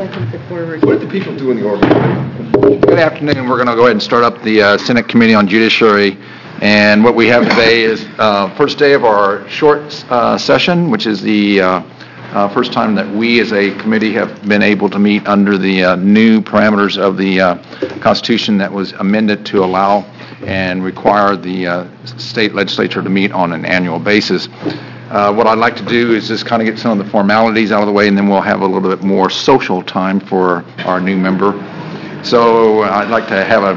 seconds it forward. What did the people do in the organization? Good afternoon. We're going to go ahead and start up the Senate Committee on Judiciary. And what we have today is first day of our short session, which is the first time that we as a committee have been able to meet under the new parameters of the Constitution that was amended to allow and require the state legislature to meet on an annual basis. What I'd like to do is just kind of get some of the formalities out of the way, and then we'll have a little bit more social time for our new member. So I'd like to have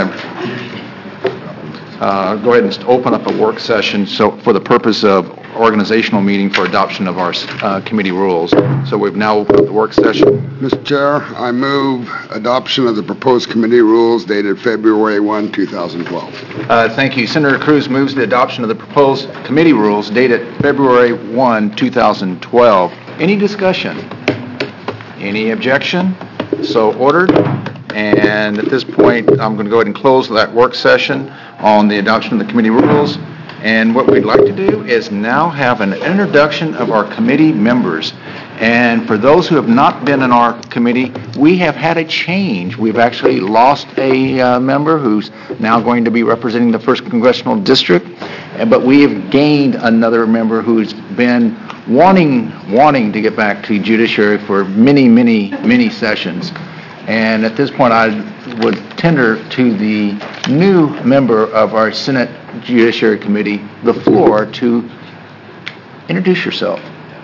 go ahead and open up a work session for the purpose of organizational meeting for adoption of our committee rules. So we've now opened up the work session. Mr. Chair, I move adoption of the proposed committee rules dated February 1, 2012. Thank you. Senator Cruz moves the adoption of the proposed committee rules dated February 1, 2012. Any discussion? Any objection? So ordered. And at this point, I'm going to go ahead and close that work session on the adoption of the committee rules. And what we'd like to do is now have an introduction of our committee members. And for those who have not been in our committee, we have had a change. We've actually lost a member who's now going to be representing the 1st Congressional District. But we have gained another member who's been wanting to get back to judiciary for many sessions. And at this point, I would tender to the new member of our Senate Judiciary Committee the floor to introduce yourself.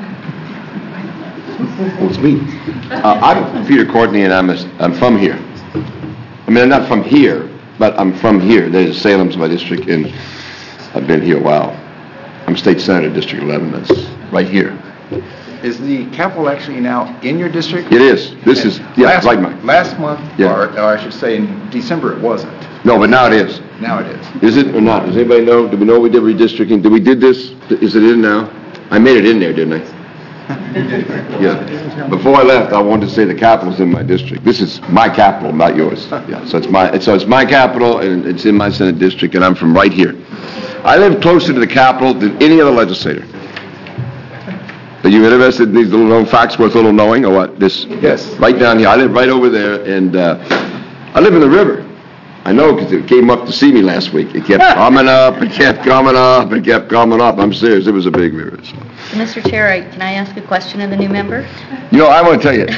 Well, it's me. I'm Peter Courtney, and I'm from here. I mean, I'm not from here, but I'm from here. Salem's my district, and I've been here a while. I'm State Senator, District 11. That's right here. Is the Capitol actually now in your district? It is. This is, yeah, right mine. Last month, yeah. or I should say in December, it wasn't. No, but now it is. Now it is. Is it or not? Does anybody know? Do we know we did redistricting? We did this? Is it in now? I made it in there, didn't I? Yeah. Before I left, I wanted to say the Capitol's in my district. This is my capital, not yours. Yeah. So it's my capital, and it's in my Senate district, and I'm from right here. I live closer to the Capitol than any other legislator. Are you interested in these little known facts worth little knowing, or what? Yes. Right down here. I live right over there, and I live in the river. I know because it came up to see me last week. It kept coming up, it kept coming up, it kept coming up. I'm serious. It was a big river. So, Mr. Chair, can I ask a question of the new member? You know, I want to tell you,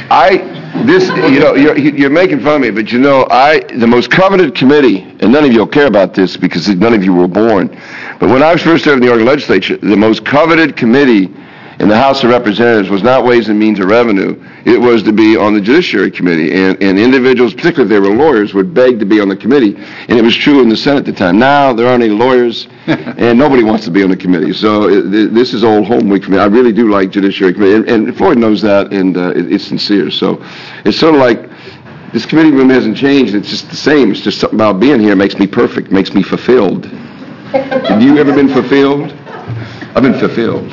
you're making fun of me, but the most coveted committee, and none of you will care about this because none of you were born, but when I was first serving in the Oregon legislature, the most coveted committee in the House of Representatives was not Ways and Means or Revenue. It was to be on the Judiciary Committee. And individuals, particularly if they were lawyers, would beg to be on the committee. And it was true in the Senate at the time. Now there aren't any lawyers, and nobody wants to be on the committee. So this is old home week for me. I really do like Judiciary Committee. And Floyd knows that, and it's sincere. So it's sort of like this committee room hasn't changed. It's just the same. It's just something about being here makes me perfect, makes me fulfilled. Have you ever been fulfilled? I've been fulfilled.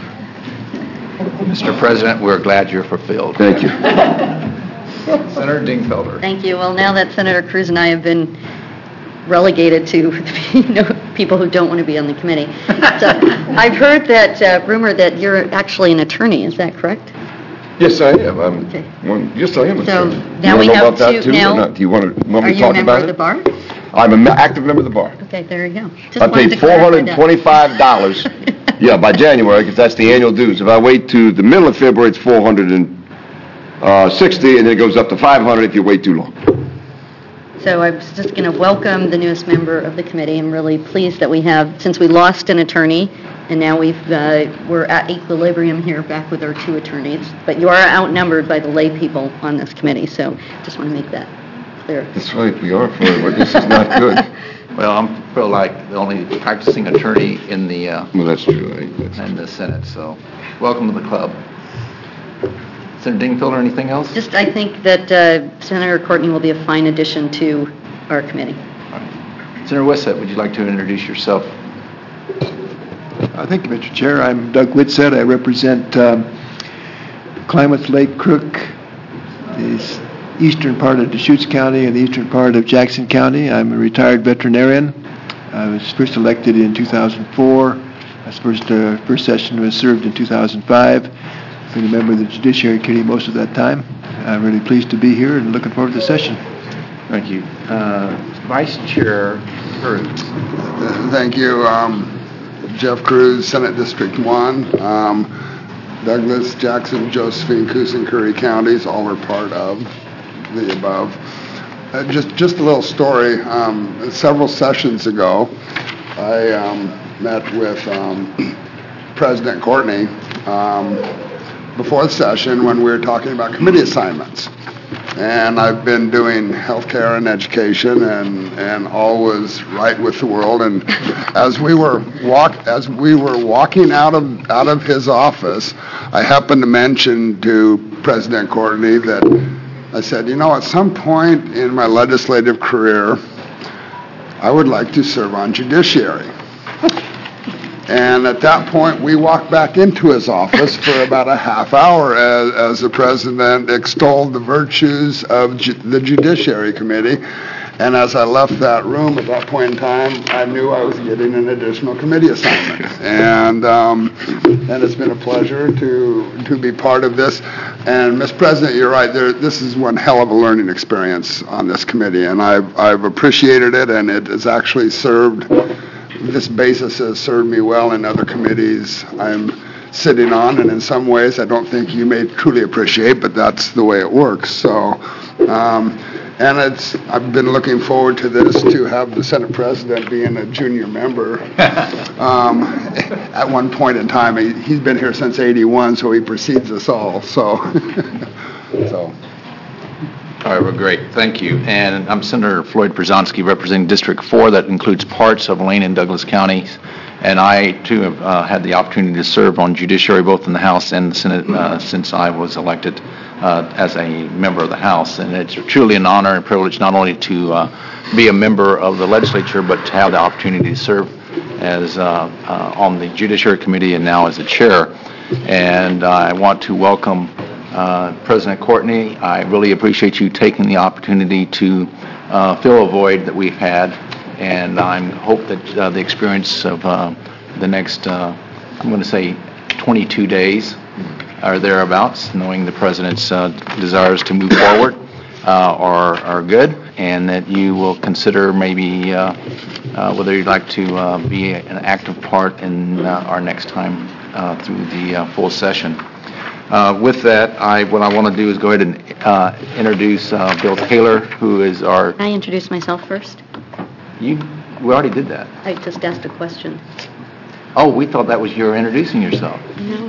Mr. President, we're glad you're fulfilled. Thank you. Senator Dingfelder. Thank you. Well, now that Senator Cruz and I have been relegated to people who don't want to be on the committee, so I've heard that rumor that you're actually an attorney. Is that correct? Yes, I am. Yes, I am. So now we have two. Now, do you want to talk about it? Are you a member of the bar? I'm an active member of the bar. Okay, there you go. I paid $425. Yeah, by January, because that's the annual dues. If I wait to the middle of February, it's $460, and then it goes up to $500 if you wait too long. So I was just going to welcome the newest member of the committee. I'm really pleased that we have, since we lost an attorney, and now we're at equilibrium here, back with our two attorneys. But you are outnumbered by the lay people on this committee, so just want to make that clear. That's right, we are, but this is not good. Well, I feel like the only practicing attorney in the well, that's true. In the Senate. So, welcome to the club. Senator Dingfelder, anything else? Just, I think that Senator Courtney will be a fine addition to our committee. Right. Senator Whitsett, would you like to introduce yourself? Thank you, Mr. Chair. I'm Doug Whitsett. I represent Klamath Lake Crook, the eastern part of Deschutes County and the eastern part of Jackson County. I'm a retired veterinarian. I was first elected in 2004. My first session was served in 2005. been a member of the Judiciary Committee most of that time. I'm really pleased to be here and looking forward to the session. Thank you. Vice Chair Cruz. Thank you. Jeff Cruz, Senate District 1. Douglas, Jackson, Josephine, Coosa, and Curry counties, all are part of the above. Just a little story. Several sessions ago, I met with President Courtney before the session when we were talking about committee assignments. And I've been doing healthcare and education, and all was right with the world. And as we were walking out of his office, I happened to mention to President Courtney that I said, at some point in my legislative career, I would like to serve on judiciary. And at that point, we walked back into his office for about a half hour as the president extolled the virtues of the Judiciary Committee. And as I left that room at that point in time, I knew I was getting an additional committee assignment. And it's been a pleasure to be part of this. And, Ms. President, you're right. This is one hell of a learning experience on this committee. And I've appreciated it, and it has actually served. This basis has served me well in other committees I'm sitting on, and in some ways I don't think you may truly appreciate, but that's the way it works. So, and I've been looking forward to this, to have the Senate President being a junior member. At one point in time, he's been here since '81, so he precedes us all. So. All right, well, great. Thank you. And I'm Senator Floyd Przonski, representing District 4. That includes parts of Lane and Douglas counties. And I, too, have had the opportunity to serve on judiciary both in the House and the Senate since I was elected as a member of the House. And it's truly an honor and privilege not only to be a member of the legislature, but to have the opportunity to serve as on the Judiciary Committee and now as a chair. And I want to welcome President Courtney. I really appreciate you taking the opportunity to fill a void that we've had, and I hope that the experience of the next, I'm going to say 22 days or thereabouts, knowing the President's desires to move forward are good, and that you will consider maybe whether you'd like to be an active part in our next time through the full session. With that, what I want to do is go ahead and introduce Bill Taylor, who is our... Can I introduce myself first? We already did that. I just asked a question. Oh, we thought that was your introducing yourself. No.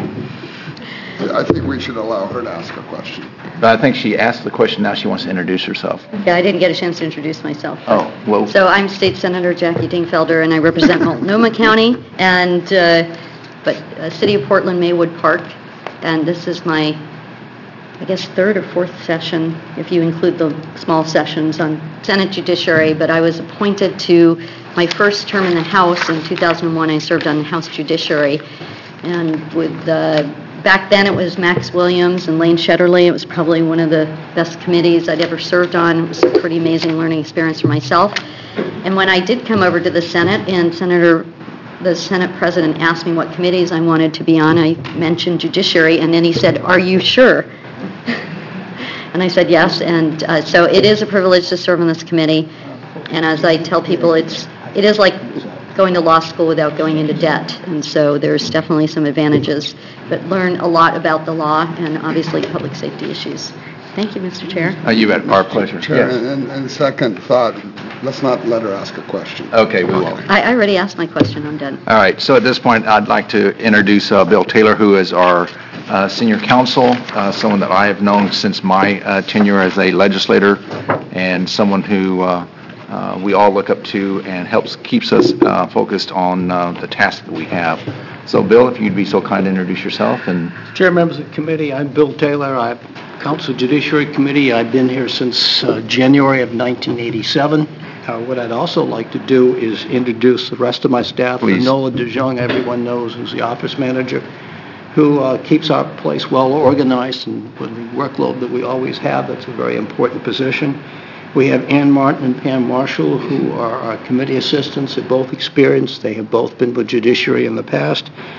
I think we should allow her to ask a question. But I think she asked the question, now she wants to introduce herself. Yeah, I didn't get a chance to introduce myself. Oh, well... So I'm State Senator Jackie Dingfelder, and I represent Multnomah County, and City of Portland, Maywood Park. And this is my, I guess, third or fourth session, if you include the small sessions on Senate Judiciary. But I was appointed to my first term in the House in 2001. I served on the House Judiciary. And with back then it was Max Williams and Lane Shetterly. It was probably one of the best committees I'd ever served on. It was a pretty amazing learning experience for myself. And when I did come over to the Senate, and the Senate President asked me what committees I wanted to be on, I mentioned Judiciary, and then he said, "Are you sure?" And I said yes, and so it is a privilege to serve on this committee. And as I tell people, it is like going to law school without going into debt, and so there's definitely some advantages, but learn a lot about the law and obviously public safety issues. Thank you, Mr. Chair. You bet. Our pleasure. Chair, Yes. and second thought, let's not let her ask a question. Okay, we will. I already asked my question. I'm done. All right, so at this point, I'd like to introduce Bill Taylor, who is our senior counsel, someone that I have known since my tenure as a legislator, and someone who we all look up to and keeps us focused on the task that we have. So, Bill, if you'd be so kind to introduce yourself. And Chair, members of the committee, I'm Bill Taylor. I counsel Judiciary Committee. I've been here since January of 1987. What I'd also like to do is introduce the rest of my staff. Please. Nola DeJong, everyone knows, who's the office manager, who keeps our place well organized, and with the workload that we always have, that's a very important position. We have Ann Martin and Pam Marshall, who are our committee assistants. They're both experienced. They have both been with Judiciary in the past.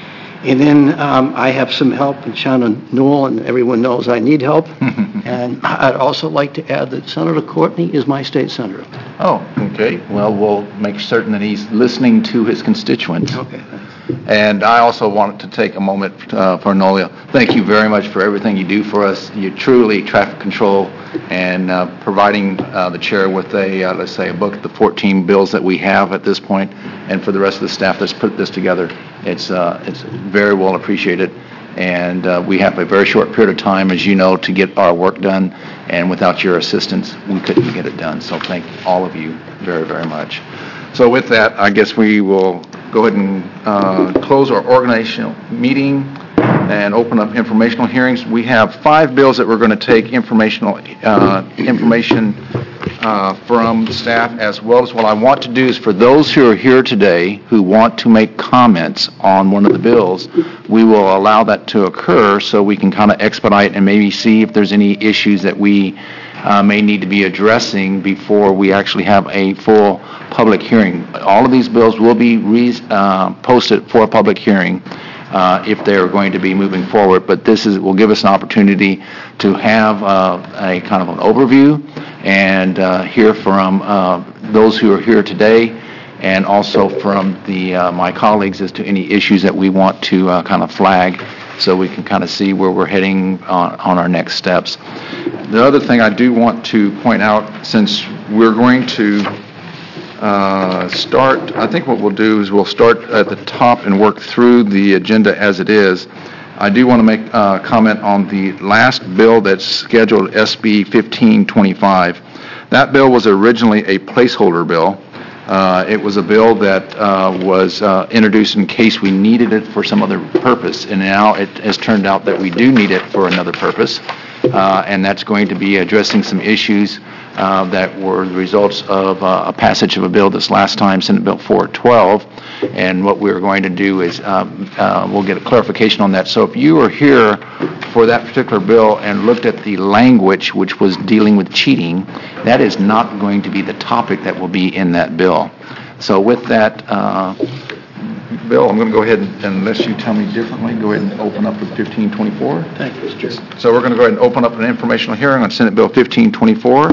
And then I have some help in Shannon Newell, and everyone knows I need help. And I'd also like to add that Senator Courtney is my state senator. Oh, okay. Well, we'll make certain that he's listening to his constituents. Okay. And I also wanted to take a moment for Nolia. Thank you very much for everything you do for us. You're truly traffic control and providing the chair with a, let's say, a book of the 14 bills that we have at this point, and for the rest of the staff that's put this together. It's very well appreciated. And we have a very short period of time, as you know, to get our work done. And without your assistance, we couldn't get it done. So thank all of you very, very much. So with that, I guess we will go ahead and close our organizational meeting and open up informational hearings. We have 5 bills that we're going to take information from staff, as well as what I want to do is for those who are here today who want to make comments on one of the bills, we will allow that to occur so we can kind of expedite and maybe see if there's any issues that we may need to be addressing before we actually have a full public hearing. All of these bills will be posted for a public hearing if they're going to be moving forward, but this will give us an opportunity to have a kind of an overview and hear from those who are here today, and also from my colleagues as to any issues that we want to kind of flag, so we can kind of see where we're heading on our next steps. The other thing I do want to point out, since we're going to start, I think what we'll do is we'll start at the top and work through the agenda as it is. I do want to make a comment on the last bill that's scheduled, SB 1525. That bill was originally a placeholder bill. It was a bill that was introduced in case we needed it for some other purpose, and now it has turned out that we do need it for another purpose, and that's going to be addressing some issues that were the results of a passage of a bill this last time, Senate Bill 412, and what we're going to do is we'll get a clarification on that. So if you were here for that particular bill and looked at the language which was dealing with cheating, that is not going to be the topic that will be in that bill. So with that, Bill, I'm going to go ahead and, unless you tell me differently, go ahead and open up with 1524. Thank you, Mr. Chairman. So we're going to go ahead and open up an informational hearing on Senate Bill 1524.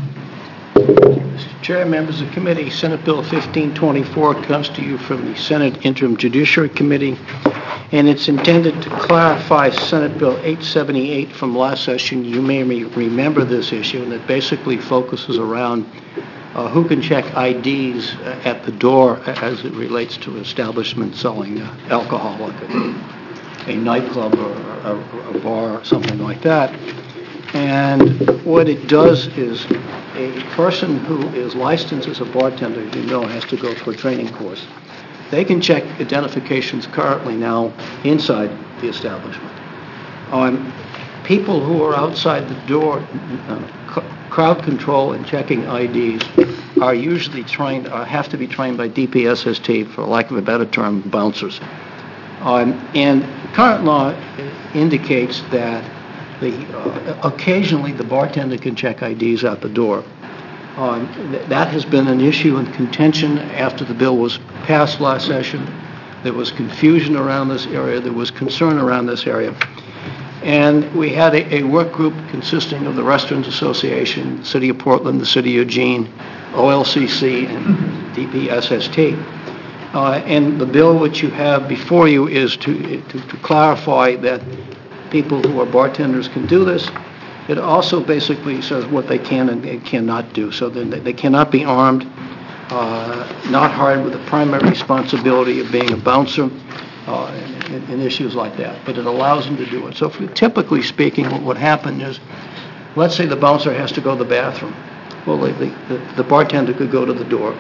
Mr. Chair, members of the committee, Senate Bill 1524 comes to you from the Senate Interim Judiciary Committee, and it's intended to clarify Senate Bill 878 from last session. You may remember this issue, and it basically focuses around who can check IDs at the door as it relates to establishments selling alcohol, like a nightclub or a bar or something like that. And what it does is a person who is licensed as a bartender, you know, has to go through a training course. They can check identifications currently now inside the establishment. People who are outside the door, crowd control and checking IDs are usually trained, have to be trained by DPSST, for lack of a better term, bouncers. And current law indicates that occasionally the bartender can check IDs out the door. That has been an issue in contention after the bill was passed last session. There was confusion around this area. There was concern around this area. And we had a work group consisting of the Restaurants Association, the City of Portland, the City of Eugene, OLCC, and DPSST. And the bill which you have before you is to clarify that people who are bartenders can do this. It also basically says what they can and cannot do. So they cannot be armed, not hired with the primary responsibility of being a bouncer, and issues like that. But it allows them to do it. So typically speaking, what would happen is, let's say the bouncer has to go to the bathroom. Well, the bartender could go to the door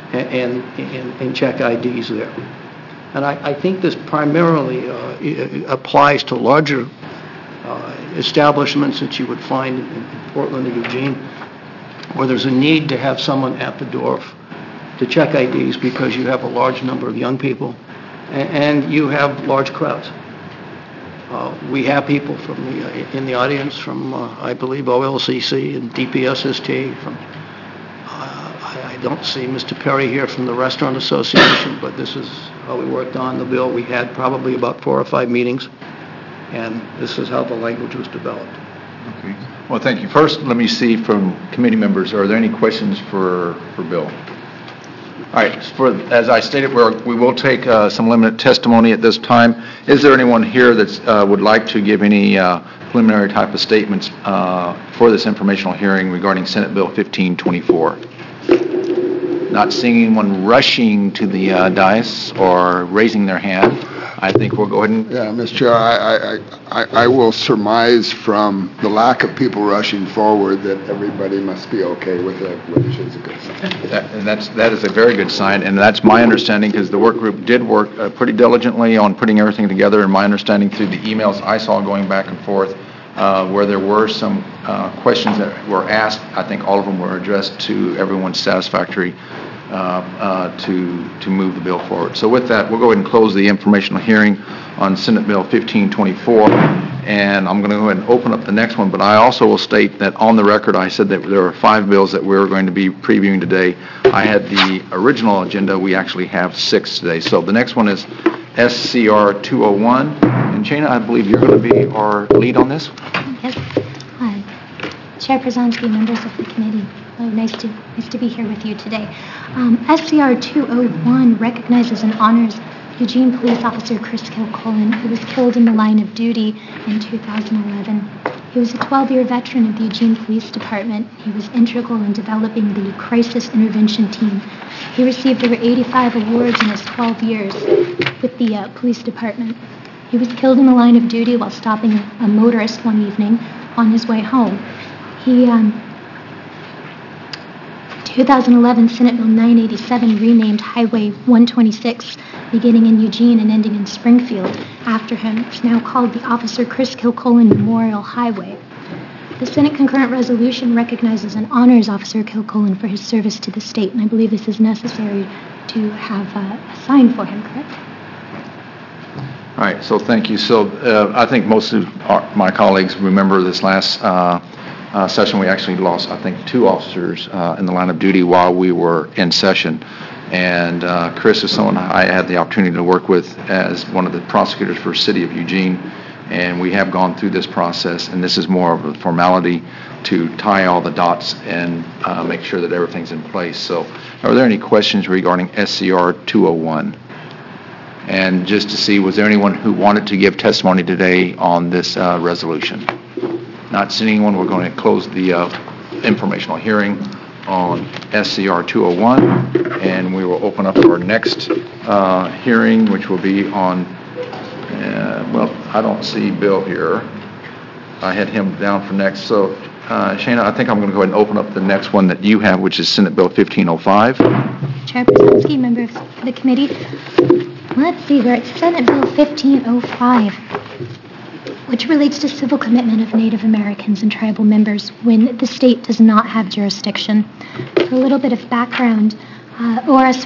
and check IDs there. And I think this primarily applies to larger establishments that you would find in Portland or Eugene, where there's a need to have someone at the door to check IDs because you have a large number of young people and you have large crowds. We have people in the audience from, I believe, OLCC and DPSST, from I don't see Mr. Perry here from the Restaurant Association, but this is how we worked on the bill. We had probably about 4 or 5 meetings, and this is how the language was developed. Okay. Well, thank you. First, let me see from committee members, are there any questions for Bill? All right, as I stated, we will take some limited testimony at this time. Is there anyone here that would like to give any preliminary type of statements for this informational hearing regarding Senate Bill 1524? Not seeing anyone rushing to the dais or raising their hand, I think we'll go ahead and... Yeah, Mr. Chair, I will surmise from the lack of people rushing forward that everybody must be okay with it, which is a good sign. That is a very good sign, and that's my understanding, because the work group did work pretty diligently on putting everything together, and my understanding through the emails I saw going back and forth, where there were some questions that were asked, I think all of them were addressed to everyone's satisfactory to move the bill forward. So with that, we'll go ahead and close the informational hearing on Senate Bill 1524, and I'm going to go ahead and open up the next one, but I also will state that on the record I said that there are 5 bills that we're going to be previewing today. I had the original agenda. We actually have 6 today. So the next one is SCR 201, and Shana, I believe you're going to be our lead on this? Yes. Chair Przanski, members of the committee, nice to be here with you today. SCR 201 recognizes and honors Eugene Police Officer Chris Kilcullen, who was killed in the line of duty in 2011. He was a 12-year veteran of the Eugene Police Department. He was integral in developing the crisis intervention team. He received over 85 awards in his 12 years with the police department. He was killed in the line of duty while stopping a motorist one evening on his way home. 2011 Senate Bill 987 renamed Highway 126, beginning in Eugene and ending in Springfield, after him. It's now called the Officer Chris Kilcullen Memorial Highway. The Senate concurrent resolution recognizes and honors Officer Kilcullen for his service to the state, and I believe this is necessary to have a sign for him, correct? All right, so thank you. So I think most of my colleagues remember this last session. We actually lost, I think, 2 officers in the line of duty while we were in session. And Chris is someone I had the opportunity to work with as one of the prosecutors for the city of Eugene. And we have gone through this process, and this is more of a formality to tie all the dots and make sure that everything's in place. So are there any questions regarding SCR 201? And just to see, was there anyone who wanted to give testimony today on this resolution? Not seeing anyone, we're going to close the informational hearing on SCR 201, and we will open up our next hearing, which will be on, well, I don't see Bill here. I had him down for next. So, Shana, I think I'm going to go ahead and open up the next one that you have, which is Senate Bill 1505. Chair Przanski, members of the committee. Let's see, we're at Senate Bill 1505, which relates to civil commitment of Native Americans and tribal members when the state does not have jurisdiction. For a little bit of background, ORS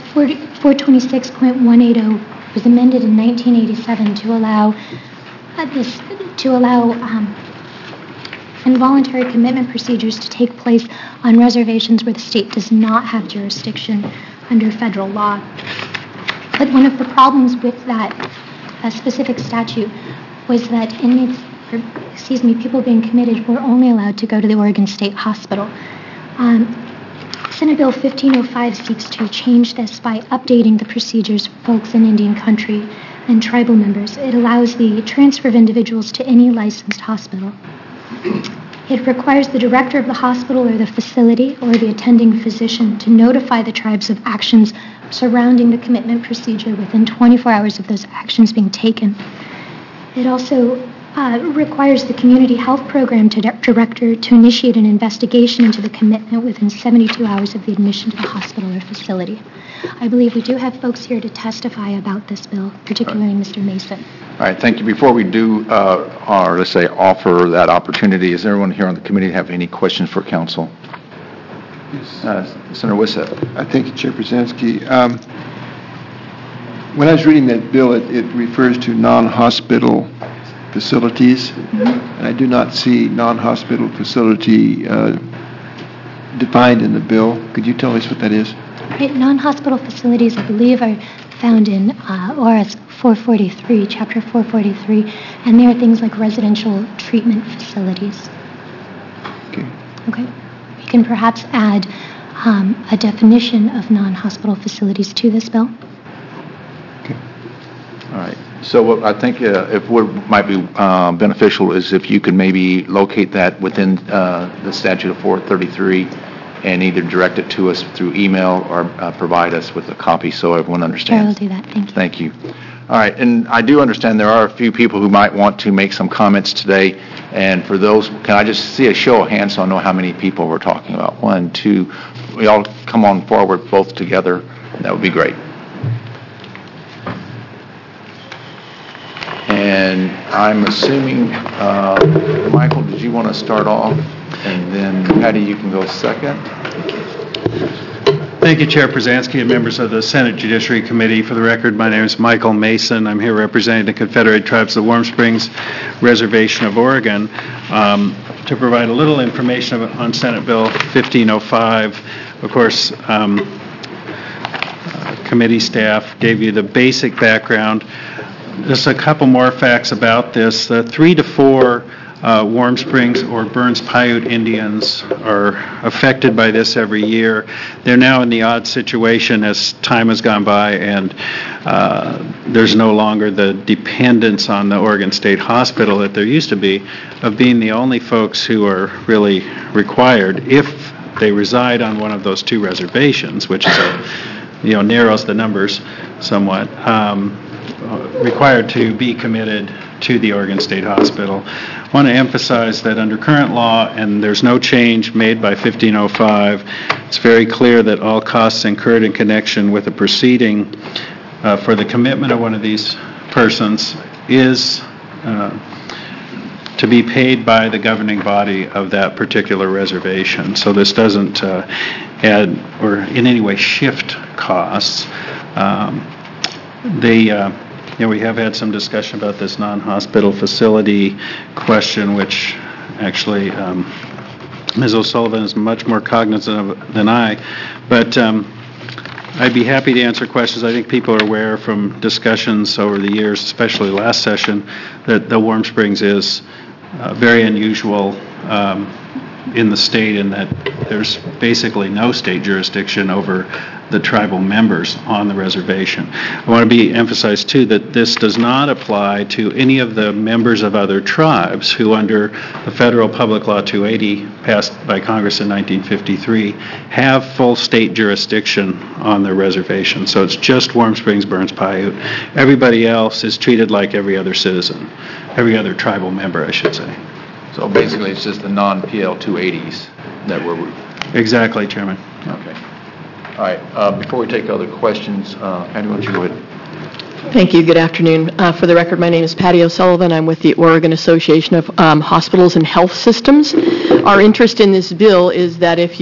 426.180 was amended in 1987 to allow involuntary commitment procedures to take place on reservations where the state does not have jurisdiction under federal law. But one of the problems with that specific statute was that people being committed were only allowed to go to the Oregon State Hospital. Senate Bill 1505 seeks to change this by updating the procedures for folks in Indian country and tribal members. It allows the transfer of individuals to any licensed hospital. It requires the director of the hospital or the facility or the attending physician to notify the tribes of actions surrounding the commitment procedure within 24 hours of those actions being taken. It also requires the community health program director to initiate an investigation into the commitment within 72 hours of the admission to the hospital or facility. I believe we do have folks here to testify about this bill, particularly Mr. Mason. All right, thank you. Before we do, or let's say offer that opportunity, is everyone here on the committee have any questions for council? Yes. Senator Wissett. Thank you, Chair Przanski. When I was reading that bill, it refers to non-hospital facilities, and I do not see non-hospital facility defined in the bill. Could you tell us what that is? Right, non-hospital facilities, I believe, are found in ORS 443, Chapter 443, and they are things like residential treatment facilities. Okay. Okay. We can perhaps add a definition of non-hospital facilities to this bill. Okay. All right. So what I think if what might be beneficial is if you could maybe locate that within the statute of 433 and either direct it to us through email or provide us with a copy so everyone understands. Sure, I'll do that. Thank you. Thank you. All right, and I do understand there are a few people who might want to make some comments today, and for those, can I just see a show of hands so I know how many people we're talking about? 1, 2, we all come on forward both together. That would be great. And I'm assuming, Michael, did you want to start off? And then Patty, you can go second. Thank you, Chair Przansky and members of the Senate Judiciary Committee. For the record, my name is Michael Mason. I'm here representing the Confederated Tribes of the Warm Springs Reservation of Oregon to provide a little information on Senate Bill 1505. Of course, committee staff gave you the basic background. Just a couple more facts about this. 3 to 4 Warm Springs or Burns Paiute Indians are affected by this every year. They're now in the odd situation as time has gone by and there's no longer the dependence on the Oregon State Hospital that there used to be of being the only folks who are really required if they reside on one of those 2 reservations, which is narrows the numbers somewhat, required to be committed to the Oregon State Hospital. I want to emphasize that under current law, and there's no change made by 1505, it's very clear that all costs incurred in connection with a proceeding for the commitment of one of these persons is to be paid by the governing body of that particular reservation. So this doesn't add or in any way shift costs. We have had some discussion about this non-hospital facility question, which actually Ms. O'Sullivan is much more cognizant of than I. But I'd be happy to answer questions. I think people are aware from discussions over the years, especially last session, that the Warm Springs is very unusual in the state in that there's basically no state jurisdiction over the tribal members on the reservation. I want to emphasize too that this does not apply to any of the members of other tribes who under the Federal Public Law 280 passed by Congress in 1953 have full state jurisdiction on their reservation. So it's just Warm Springs, Burns Paiute. Everybody else is treated like every other citizen, every other tribal member, I should say. So basically it's just the non-PL 280s that we're... Exactly, Chairman. Okay. All right. Before we take other questions, Patty, why don't you go ahead? Thank you. Good afternoon. For the record, my name is Patty O'Sullivan. I'm with the Oregon Association of Hospitals and Health Systems. Our interest in this bill is that if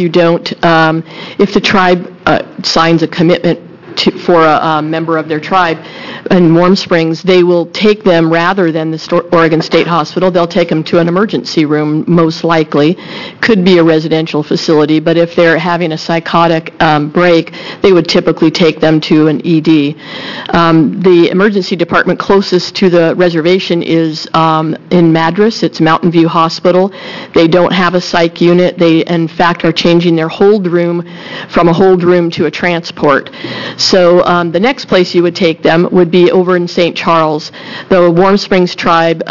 the tribe signs a commitment for a member of their tribe in Warm Springs, they will take them rather than the Oregon State Hospital. They'll take them to an emergency room, most likely. Could be a residential facility, but if they're having a psychotic break, they would typically take them to an ED. The emergency department closest to the reservation is in Madras. It's Mountain View Hospital. They don't have a psych unit. They, in fact, are changing their hold room from a hold room to a transport. So the next place you would take them would be over in St. Charles. The Warm Springs tribes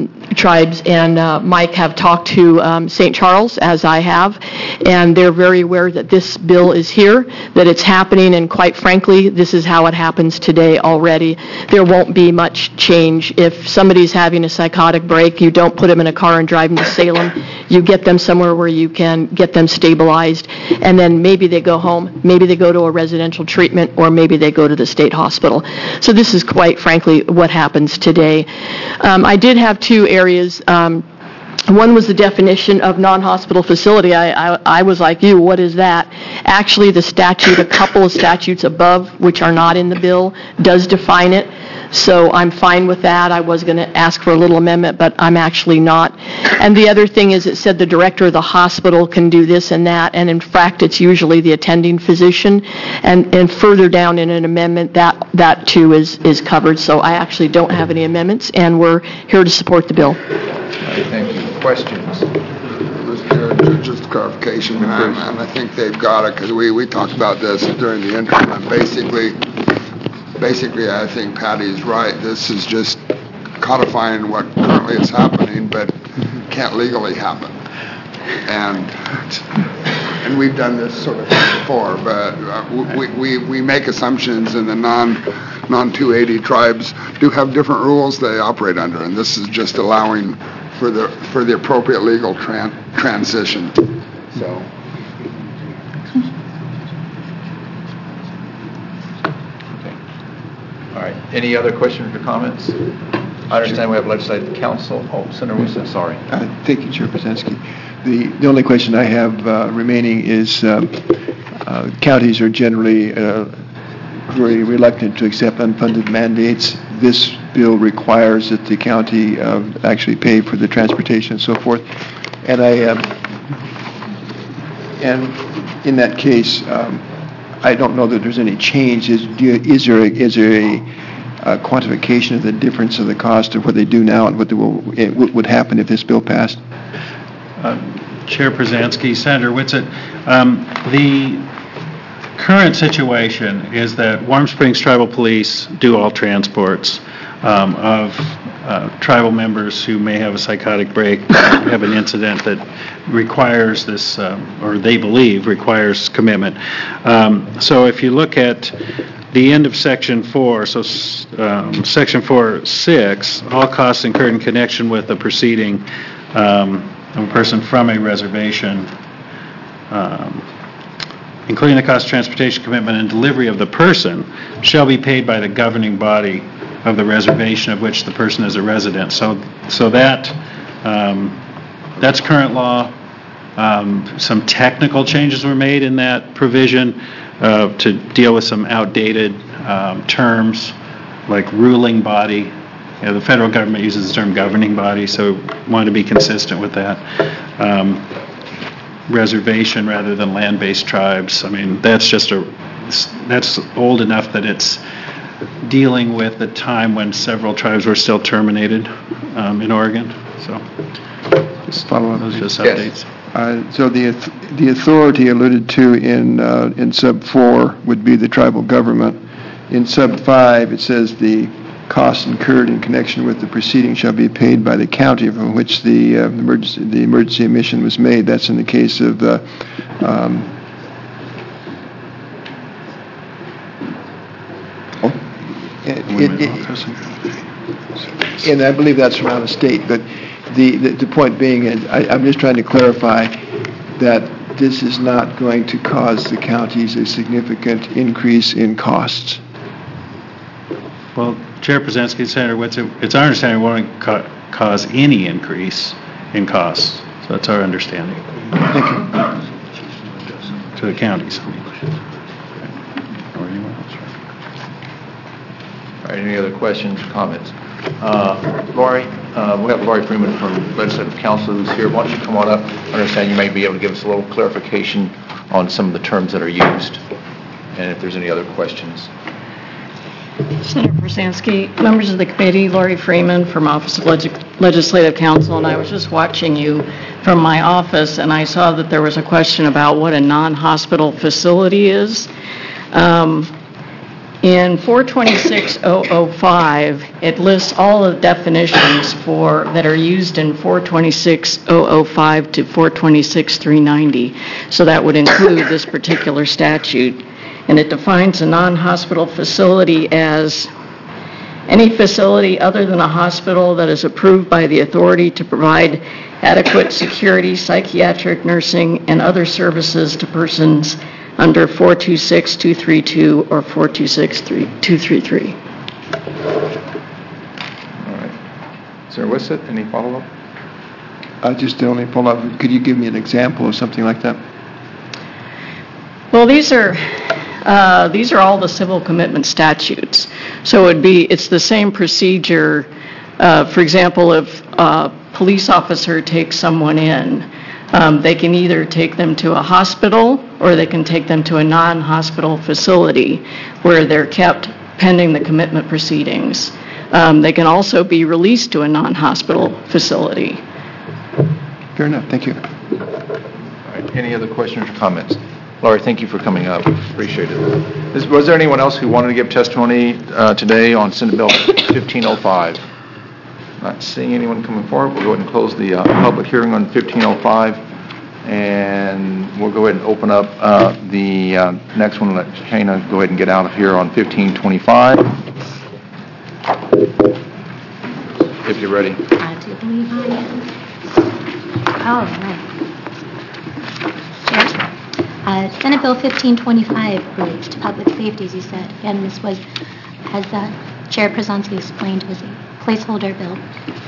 and Mike have talked to St. Charles, as I have, and they're very aware that this bill is here, that it's happening, and quite frankly, this is how it happens today already. There won't be much change. If somebody's having a psychotic break, you don't put them in a car and drive them to Salem. You get them somewhere where you can get them stabilized, and then maybe they go home, maybe they go to a residential treatment, or maybe they go to the state hospital. So this is quite frankly what happens today. I did have 2 areas One was the definition of non-hospital facility. I was like you, what is that? Actually, the statute, a couple of statutes above, which are not in the bill, does define it. So I'm fine with that. I was going to ask for a little amendment, but I'm actually not. And the other thing is it said the director of the hospital can do this and that, and in fact, it's usually the attending physician. And further down in an amendment, that too is covered. So I actually don't have any amendments, and we're here to support the bill. All right, thank you. Questions? Mr. Chair, just clarification, and I think they've got it, because we talked about this during the interim, and basically, I think Patty's right. This is just codifying what currently is happening, but can't legally happen. And we've done this sort of thing before, but we make assumptions, and the non-280 tribes do have different rules they operate under, and this is just allowing for the appropriate legal transition. So. All right. Any other questions or comments? I understand we have legislative council. Oh, Senator Wilson, sorry. Thank you, Chair Brzezinski. The only question I have remaining is counties are generally very reluctant to accept unfunded mandates. This bill requires that the county actually pay for the transportation and so forth. And in that case, I don't know that there's any change. Is there a quantification of the difference of the cost of what they do now and what would happen if this bill passed? Chair Brzezinski, Senator Whitsett, the current situation is that Warm Springs Tribal Police do all transports of tribal members who may have a psychotic break, have an incident that requires this, or they believe requires commitment. So if you look at the end of Section 4, so Section 4.6, all costs incurred in connection with the proceeding of a person from a reservation, including the cost of transportation, commitment, and delivery of the person, shall be paid by the governing body of the reservation of which the person is a resident. So that's current law. Some technical changes were made in that provision to deal with some outdated terms like ruling body. The federal government uses the term governing body, so wanted to be consistent with that. Reservation rather than land-based tribes. I mean, that's old enough that it's dealing with the time when several tribes were still terminated in Oregon. So, just follow up. Those are just updates. Yes. So the authority alluded to in sub 4 would be the tribal government. In sub 5, it says the costs incurred in connection with the proceeding shall be paid by the county from which the emergency admission was made. That's in the case of and I believe that's from out of state. But the point being is, I'm just trying to clarify that this is not going to cause the counties a significant increase in costs. Well, Chair Brzezinski, Senator Whitsett, it's our understanding it won't cause any increase in costs. So that's our understanding. Thank you. To the counties. All right, any other questions or comments? Lori, we have Lori Freeman from Legislative Council who's here. Why don't you come on up? I understand you may be able to give us a little clarification on some of the terms that are used, and if there's any other questions. Senator Brzezinski, members of the committee, Lori Freeman from Office of Legislative Counsel, and I was just watching you from my office, and I saw that there was a question about what a non-hospital facility is. In 426.005, it lists all the definitions that are used in 426.005 to 426.390, so that would include this particular statute. And it defines a non-hospital facility as any facility other than a hospital that is approved by the authority to provide adequate security, psychiatric, nursing, and other services to persons under 426.232 or 426.233. All right. Senator Whitsett, any follow-up? Just the only follow-up, could you give me an example of something like that? Well, these are all the civil commitment statutes. So it's the same procedure. For example, if a police officer takes someone in, they can either take them to a hospital or they can take them to a non-hospital facility where they're kept pending the commitment proceedings. They can also be released to a non-hospital facility. Fair enough. Thank you. All right. Any other questions or comments? Laurie, thank you for coming up. Appreciate it. Was there anyone else who wanted to give testimony today on Senate Bill 1505? Not seeing anyone coming forward. We'll go ahead and close the public hearing on 1505, and we'll go ahead and open up the next one. Let Shana go ahead and get out of here on 1525. If you're ready. I do believe I am. All right. Senate Bill 1525 relates to public safety, as you said. Again, this was, as Chair Przanski explained, was a placeholder bill.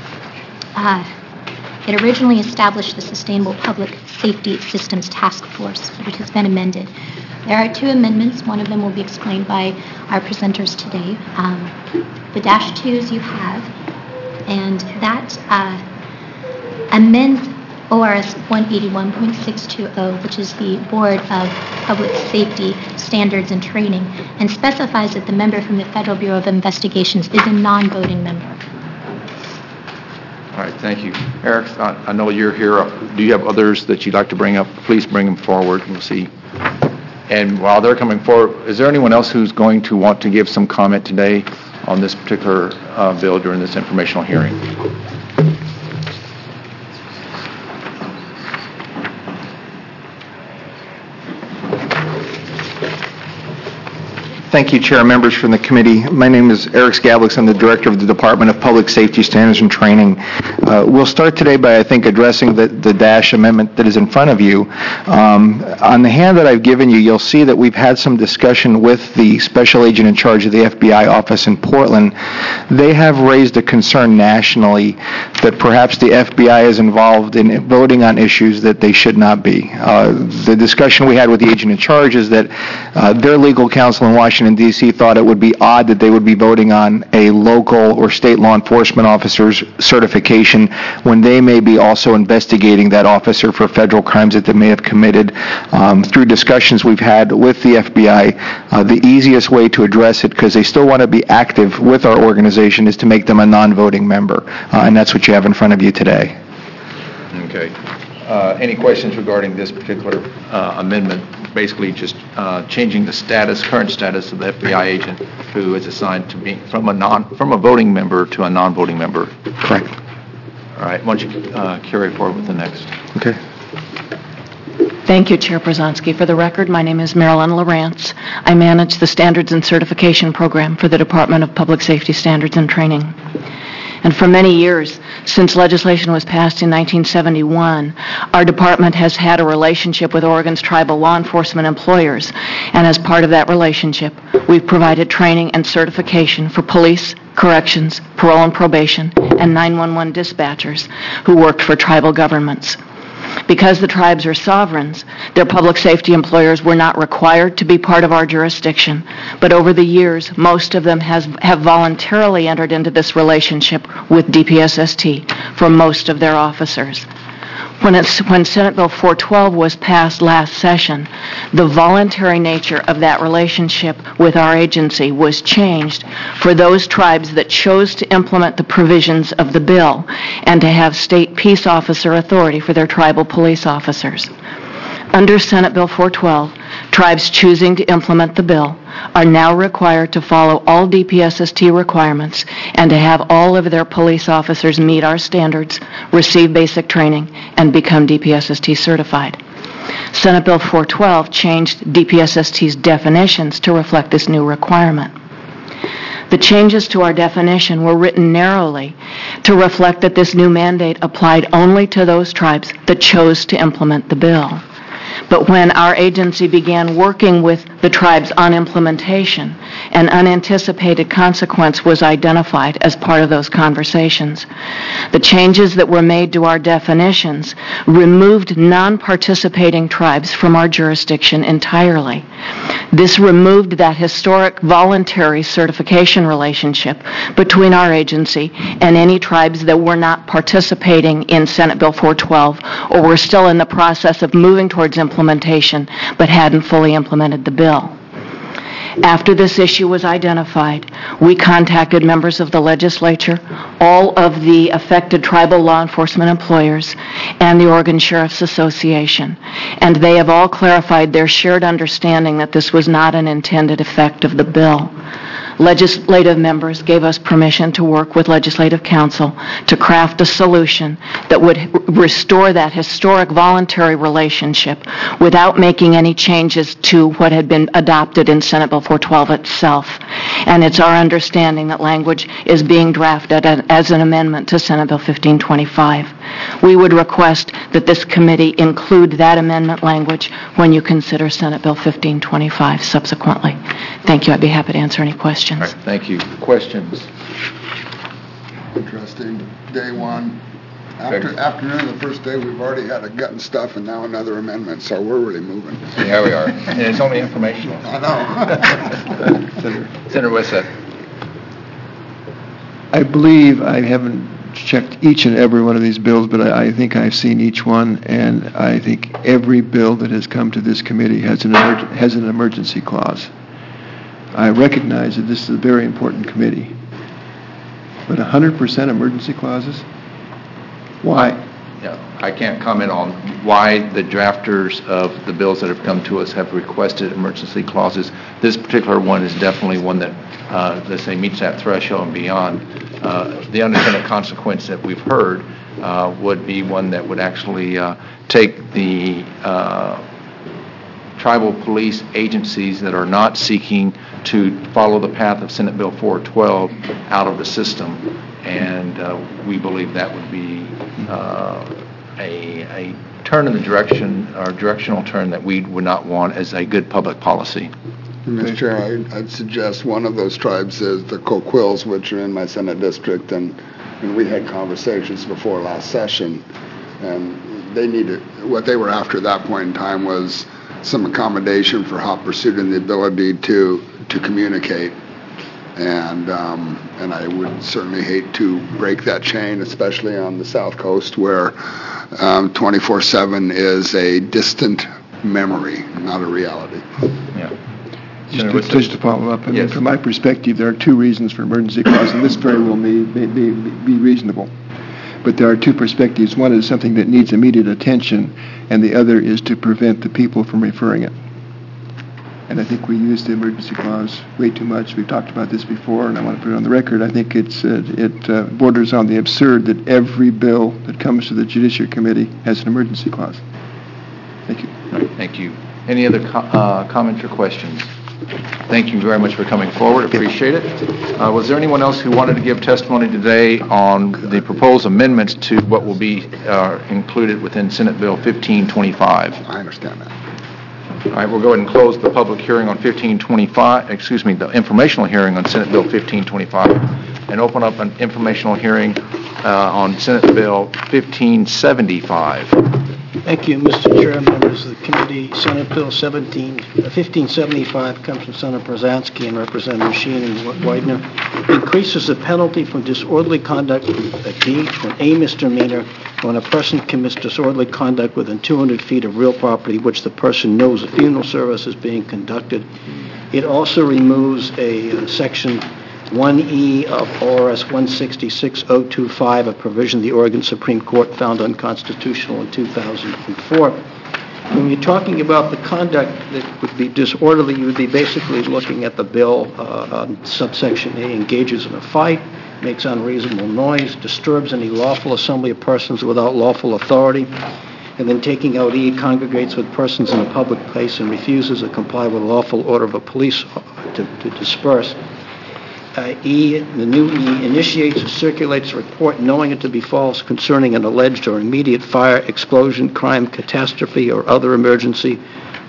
It originally established the Sustainable Public Safety Systems Task Force, which has been amended. There are two amendments. One of them will be explained by our presenters today. The -2s you have, and that amends ORS 181.620, which is the Board of Public Safety Standards and Training, and specifies that the member from the Federal Bureau of Investigations is a non-voting member. All right, thank you. Eric, I know you're here. Do you have others that you'd like to bring up? Please bring them forward. We'll see. And while they're coming forward, is there anyone else who's going to want to give some comment today on this particular bill during this informational hearing? Thank you, Chair, members from the committee. My name is Eric Skablix. I'm the Director of the Department of Public Safety Standards and Training. We'll start today by, I think, addressing the Dash amendment that is in front of you. On the hand that I've given you, you'll see that we've had some discussion with the special agent in charge of the FBI office in Portland. They have raised a concern nationally that perhaps the FBI is involved in voting on issues that they should not be. The discussion we had with the agent in charge is that their legal counsel in Washington, D.C. thought it would be odd that they would be voting on a local or state law enforcement officer's certification when they may be also investigating that officer for federal crimes that they may have committed. Through discussions we've had with the FBI, the easiest way to address it, because they still want to be active with our organization, is to make them a non-voting member. And that's what you have in front of you today. Okay. Any questions regarding this particular amendment? Basically just changing the current status of the FBI agent who is assigned to be from a voting member to a non-voting member. Correct. All right. Why don't you carry forward with the next? Okay. Thank you, Chair Przanski. For the record, my name is Marilyn Lawrence. I manage the Standards and Certification Program for the Department of Public Safety Standards and Training. And for many years, since legislation was passed in 1971, our department has had a relationship with Oregon's tribal law enforcement employers. And as part of that relationship, we've provided training and certification for police, corrections, parole and probation, and 911 dispatchers who worked for tribal governments. Because the tribes are sovereigns, their public safety employers were not required to be part of our jurisdiction, but over the years, most of them have voluntarily entered into this relationship with DPSST for most of their officers. When Senate Bill 412 was passed last session, the voluntary nature of that relationship with our agency was changed for those tribes that chose to implement the provisions of the bill and to have state peace officer authority for their tribal police officers. Under Senate Bill 412, tribes choosing to implement the bill are now required to follow all DPSST requirements and to have all of their police officers meet our standards, receive basic training, and become DPSST certified. Senate Bill 412 changed DPSST's definitions to reflect this new requirement. The changes to our definition were written narrowly to reflect that this new mandate applied only to those tribes that chose to implement the bill. But when our agency began working with the tribes on implementation. An unanticipated consequence was identified as part of those conversations. The changes that were made to our definitions removed non-participating tribes from our jurisdiction entirely. This removed that historic voluntary certification relationship between our agency and any tribes that were not participating in Senate Bill 412 or were still in the process of moving towards implementation but hadn't fully implemented the bill. After this issue was identified, we contacted members of the legislature, all of the affected tribal law enforcement employers, and the Oregon Sheriff's Association, and they have all clarified their shared understanding that this was not an intended effect of the bill. Legislative members gave us permission to work with Legislative Council to craft a solution that would restore that historic voluntary relationship without making any changes to what had been adopted in Senate Bill 412 itself. And it's our understanding that language is being drafted as an amendment to Senate Bill 1525. We would request that this committee include that amendment language when you consider Senate Bill 1525 subsequently. Thank you. I'd be happy to answer any questions. All right, thank you. Questions? Interesting. Day one. Afternoon, the first day, we've already had a gut and stuff, and now another amendment, so we're really moving. Yeah, we are. And it's only informational. I know. Senator Wissett. I believe I haven't checked each and every one of these bills, but I think I've seen each one, and I think every bill that has come to this committee has an emergency clause. I recognize that this is a very important committee, but 100% emergency clauses? Why? Yeah, I can't comment on why the drafters of the bills that have come to us have requested emergency clauses. This particular one is definitely one that, let's say, meets that threshold and beyond. The unintended consequence that we've heard would be one that would actually take the tribal police agencies that are not seeking to follow the path of Senate Bill 412 out of the system. And we believe that would be a turn in the direction, or directional turn that we would not want as a good public policy. Mr. Chair, I'd suggest one of those tribes is the Coquills, which are in my Senate district, and we had conversations before last session, and they needed, what they were after at that point in time was some accommodation for hot pursuit and the ability to communicate. And I would certainly hate to break that chain, especially on the South Coast where 24/7 is a distant memory, not a reality. Yeah. Just to follow up, Yes. From my perspective, there are two reasons for emergency clause, and this very well may be reasonable. But there are two perspectives. One is something that needs immediate attention, and the other is to prevent the people from referring it. And I think we use the emergency clause way too much. We've talked about this before, and I want to put it on the record. I think it borders on the absurd that every bill that comes to the Judiciary Committee has an emergency clause. Thank you. All right, thank you. Any other comments or questions? Thank you very much for coming forward. Appreciate it. Was there anyone else who wanted to give testimony today on the proposed amendments to what will be included within Senate Bill 1525? I understand that. All right, we'll go ahead and close the public hearing on the informational hearing on Senate Bill 1525, and open up an informational hearing on Senate Bill 1575. Thank you, Mr. Chair, members of the committee. Senate Bill 1575 comes from Senator Brzezinski and Representative Sheen and Widener. Increases the penalty for disorderly conduct at B to an A misdemeanor when a person commits disorderly conduct within 200 feet of real property which the person knows a funeral service is being conducted. It also removes a section 1E of ORS 166.025, a provision the Oregon Supreme Court found unconstitutional in 2004. When you're talking about the conduct that would be disorderly, you would be basically looking at the bill on subsection A, engages in a fight, makes unreasonable noise, disturbs any lawful assembly of persons without lawful authority, and then taking out E, congregates with persons in a public place and refuses to comply with lawful order of a police to disperse. E, the new E, initiates or circulates a report knowing it to be false concerning an alleged or immediate fire, explosion, crime, catastrophe, or other emergency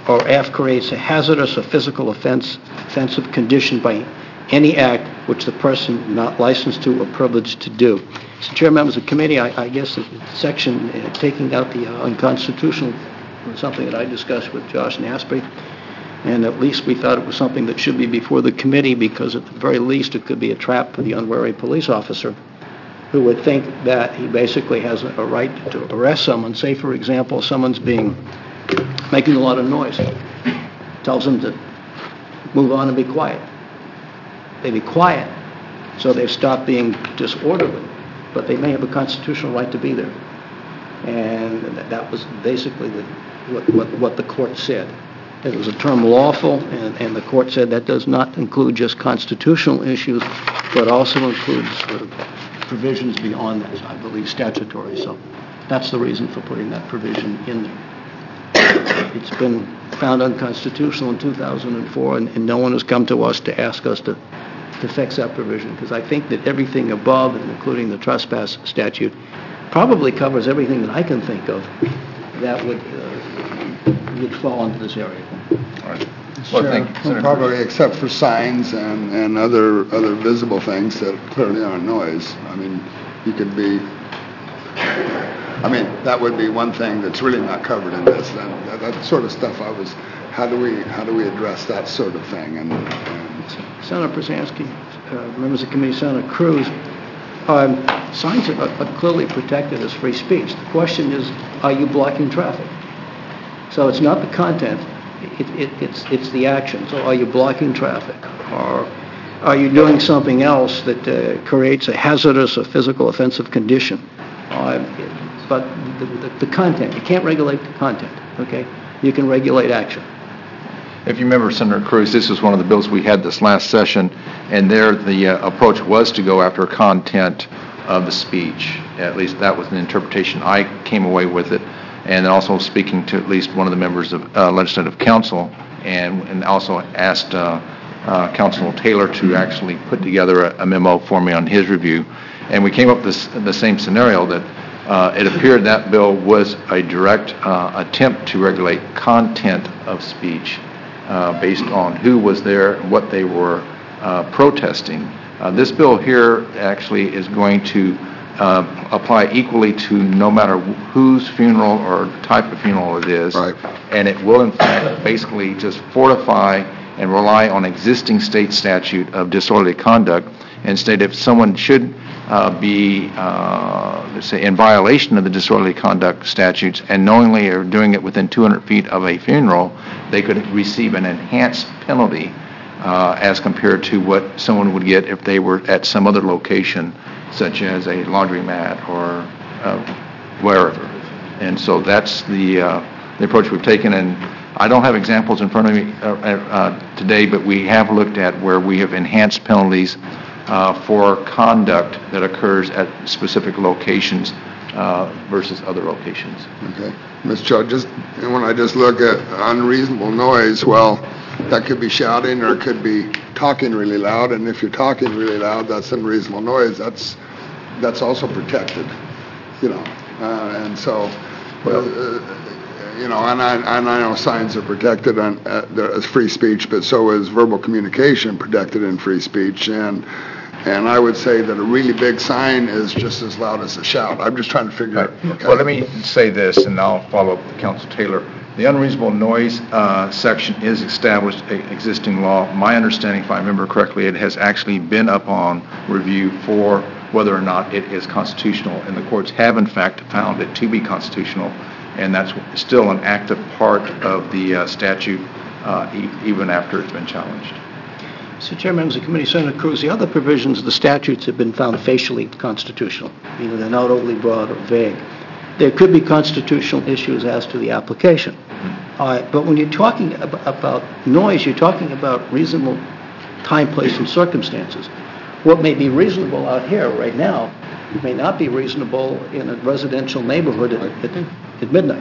or F, creates a hazardous or physical offensive condition by any act which the person not licensed to or privileged to do. Mr. Chair, members of the committee, I guess the section taking out the unconstitutional was something that I discussed with Josh and Asprey, and at least we thought it was something that should be before the committee, because at the very least it could be a trap for the unwary police officer who would think that he basically has a right to arrest someone. Say, for example, someone's making a lot of noise. Tells them to move on and be quiet. They be quiet, so they've stopped being disorderly, but they may have a constitutional right to be there. And that was basically what the court said. It was a term lawful, and the court said that does not include just constitutional issues, but also includes provisions beyond that, I believe statutory. So that's the reason for putting that provision in there. It's been found unconstitutional in 2004, and no one has come to us to ask us to fix that provision, because I think that everything above, including the trespass statute, probably covers everything that I can think of that would fall into this area. All right. Well, thank you, Senator. Probably except for signs and other visible things that clearly aren't noise. I mean, you could be. I mean, that would be one thing that's really not covered in this. That sort of stuff. How do we address that sort of thing? And Senator Brzezinski, members of the committee, Senator Cruz, signs are clearly protected as free speech. The question is, are you blocking traffic? So it's not the content, it's the action. So are you blocking traffic? Or are you doing something else that creates a hazardous or physical offensive condition? But the content, you can't regulate the content, okay? You can regulate action. If you remember, Senator Cruz, this was one of the bills we had this last session, and there the approach was to go after content of the speech. At least that was an interpretation I came away with it, and also speaking to at least one of the members of Legislative Council, and also asked Councilor Taylor to actually put together a memo for me on his review. And we came up with the same scenario that it appeared that bill was a direct attempt to regulate content of speech based on who was there and what they were protesting. This bill here actually is going to apply equally to no matter whose funeral or type of funeral it is. Right. And it will, in fact, basically just fortify and rely on existing state statute of disorderly conduct, and state if someone should be, let's say, in violation of the disorderly conduct statutes and knowingly are doing it within 200 feet of a funeral, they could receive an enhanced penalty as compared to what someone would get if they were at some other location, such as a laundromat or wherever. And so that's the approach we've taken. And I don't have examples in front of me today, but we have looked at where we have enhanced penalties for conduct that occurs at specific locations versus other locations. Okay. Ms. Chudd, when I just look at unreasonable noise, well, that could be shouting or it could be talking really loud, and if you're talking really loud, that's unreasonable noise. That's also protected, you know. And so, you know, and I know signs are protected as free speech, but so is verbal communication protected in free speech. And I would say that a really big sign is just as loud as a shout. I'm just trying to figure out. Okay. Well, let me say this, and I'll follow up with Council Taylor. The unreasonable noise section is established existing law. My understanding, if I remember correctly, it has actually been up on review for whether or not it is constitutional, and the courts have, in fact, found it to be constitutional, and that's still an active part of the statute even after it's been challenged. Mr. Chair, members of the committee, Senator Cruz, the other provisions of the statutes have been found facially constitutional, meaning they're not overly broad or vague. There could be constitutional issues as to the application. But when you're talking about noise, you're talking about reasonable time, place, and circumstances. What may be reasonable out here right now may not be reasonable in a residential neighborhood at midnight.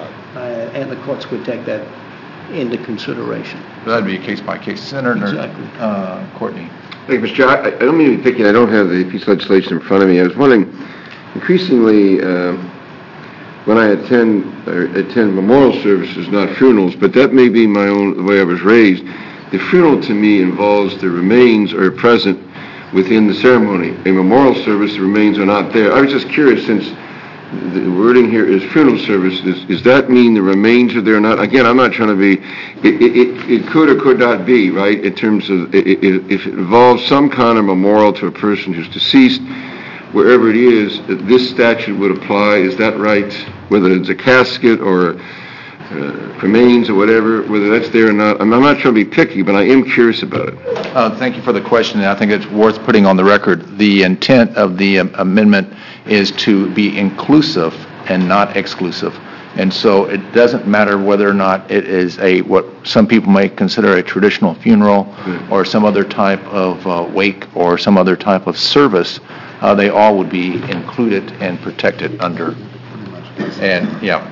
And the courts would take that into consideration. That would be a case-by-case. Senator Exactly. Courtney. Thank you, Mr. Chair. I don't mean to be picky. I don't have the piece of legislation in front of me. I was wondering, increasingly, when I attend memorial services, not funerals, but that may be the way I was raised. The funeral to me involves the remains are present within the ceremony. A memorial service, the remains are not there. I was just curious, since the wording here is funeral service, does that mean the remains are there or not? Again, I'm not trying to be, it could or could not be, right, in terms of if it involves some kind of memorial to a person who's deceased, wherever it is, this statute would apply. Is that right? Whether it's a casket or remains or whatever, whether that's there or not. I'm not trying to be picky, but I am curious about it. Thank you for the question, and I think it's worth putting on the record. The intent of the amendment is to be inclusive and not exclusive. And so it doesn't matter whether or not it is what some people may consider a traditional funeral or some other type of wake or some other type of service. They all would be included and protected under. And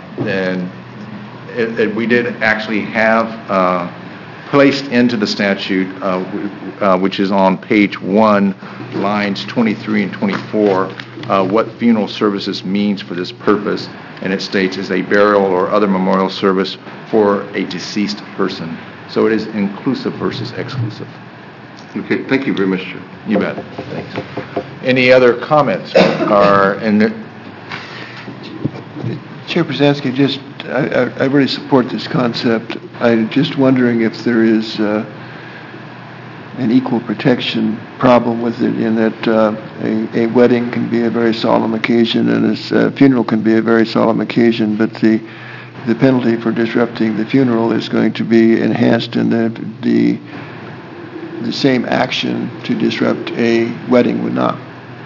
we did actually have placed into the statute, which is on page 1, lines 23 and 24, what funeral services means for this purpose. And it states is a burial or other memorial service for a deceased person. So it is inclusive versus exclusive. Okay, thank you very much, Chair. You bet. Thanks. Any other comments? Chair Brzezinski, I really support this concept. I'm just wondering if there is an equal protection problem with it, in that a wedding can be a very solemn occasion and a funeral can be a very solemn occasion, but the penalty for disrupting the funeral is going to be enhanced in the same action to disrupt a wedding would not.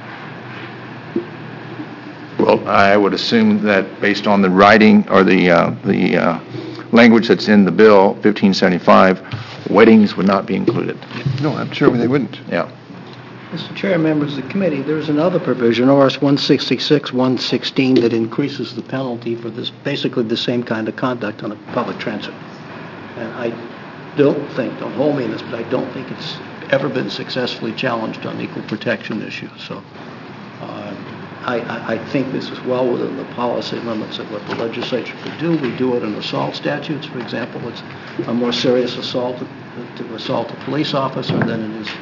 Well, I would assume that based on the writing or the language that's in the bill, 1575, weddings would not be included. No, I'm sure they wouldn't. Yeah. Mr. Chair, members of the committee, there's another provision, ORS 166-116, that increases the penalty for this, basically the same kind of conduct on a public transit. And I don't hold me in this, but I don't think it's ever been successfully challenged on equal protection issues. So I think this is well within the policy limits of what the legislature could do. We do it in assault statutes, for example. It's a more serious assault to assault a police officer than it is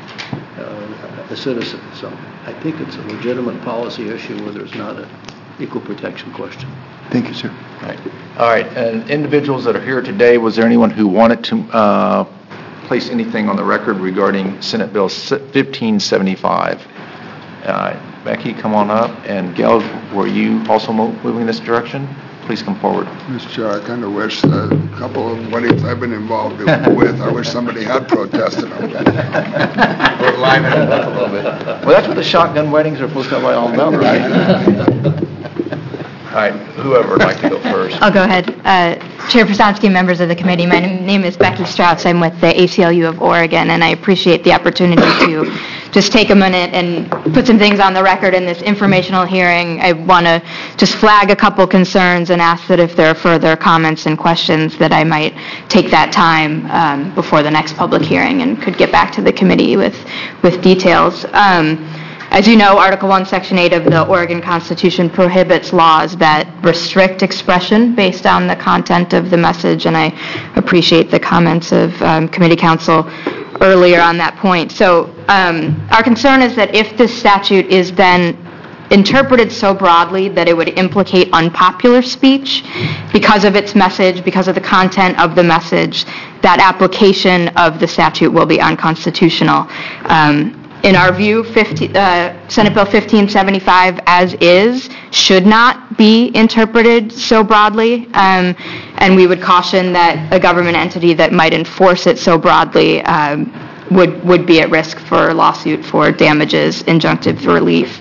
a citizen. So I think it's a legitimate policy issue where there's not an equal protection question. Thank you, sir. All right. And individuals that are here today, was there anyone who wanted to place anything on the record regarding Senate Bill 1575? Becky, come on up. And Gail, were you also moving in this direction? Please come forward. Mr. Chair, I kind of wish a couple of weddings I've been involved with, I wish somebody had protested them. We're lining it up a little bit. Well, that's what the shotgun weddings are supposed to have all about, right? All right, whoever would like to go first. I'll go ahead. Chair Prasonsky, members of the committee, my name is Becky Strauss. I'm with the ACLU of Oregon, and I appreciate the opportunity to just take a minute and put some things on the record in this informational hearing. I want to just flag a couple concerns and ask that if there are further comments and questions that I might take that time before the next public hearing and could get back to the committee with details. As you know, Article 1, Section 8 of the Oregon Constitution prohibits laws that restrict expression based on the content of the message, and I appreciate the comments of committee counsel earlier on that point. So our concern is that if this statute is then interpreted so broadly that it would implicate unpopular speech because of its message, because of the content of the message, that application of the statute will be unconstitutional. In our view, Senate Bill 1575 as is should not be interpreted so broadly, and we would caution that a government entity that might enforce it so broadly would be at risk for a lawsuit for damages, injunctive relief.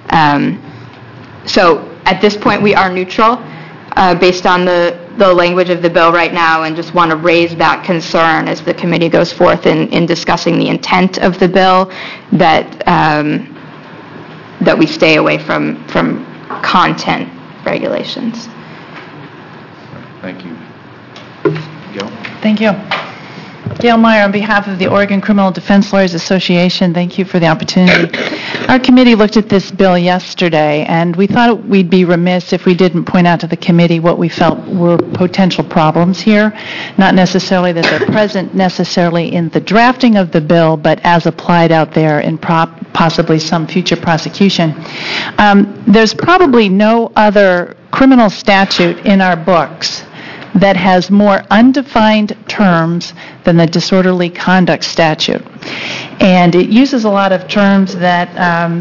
So at this point, we are neutral based on the language of the bill right now, and just want to raise that concern as the committee goes forth in discussing the intent of the bill, that we stay away from content regulations. Thank you. Gil? Thank you. Dale Meyer on behalf of the Oregon Criminal Defense Lawyers Association. Thank you for the opportunity. Our committee looked at this bill yesterday, and we thought we'd be remiss if we didn't point out to the committee what we felt were potential problems here. Not necessarily that they're present necessarily in the drafting of the bill, but as applied out there in possibly some future prosecution. There's probably no other criminal statute in our books that has more undefined terms than the disorderly conduct statute. And it uses a lot of terms that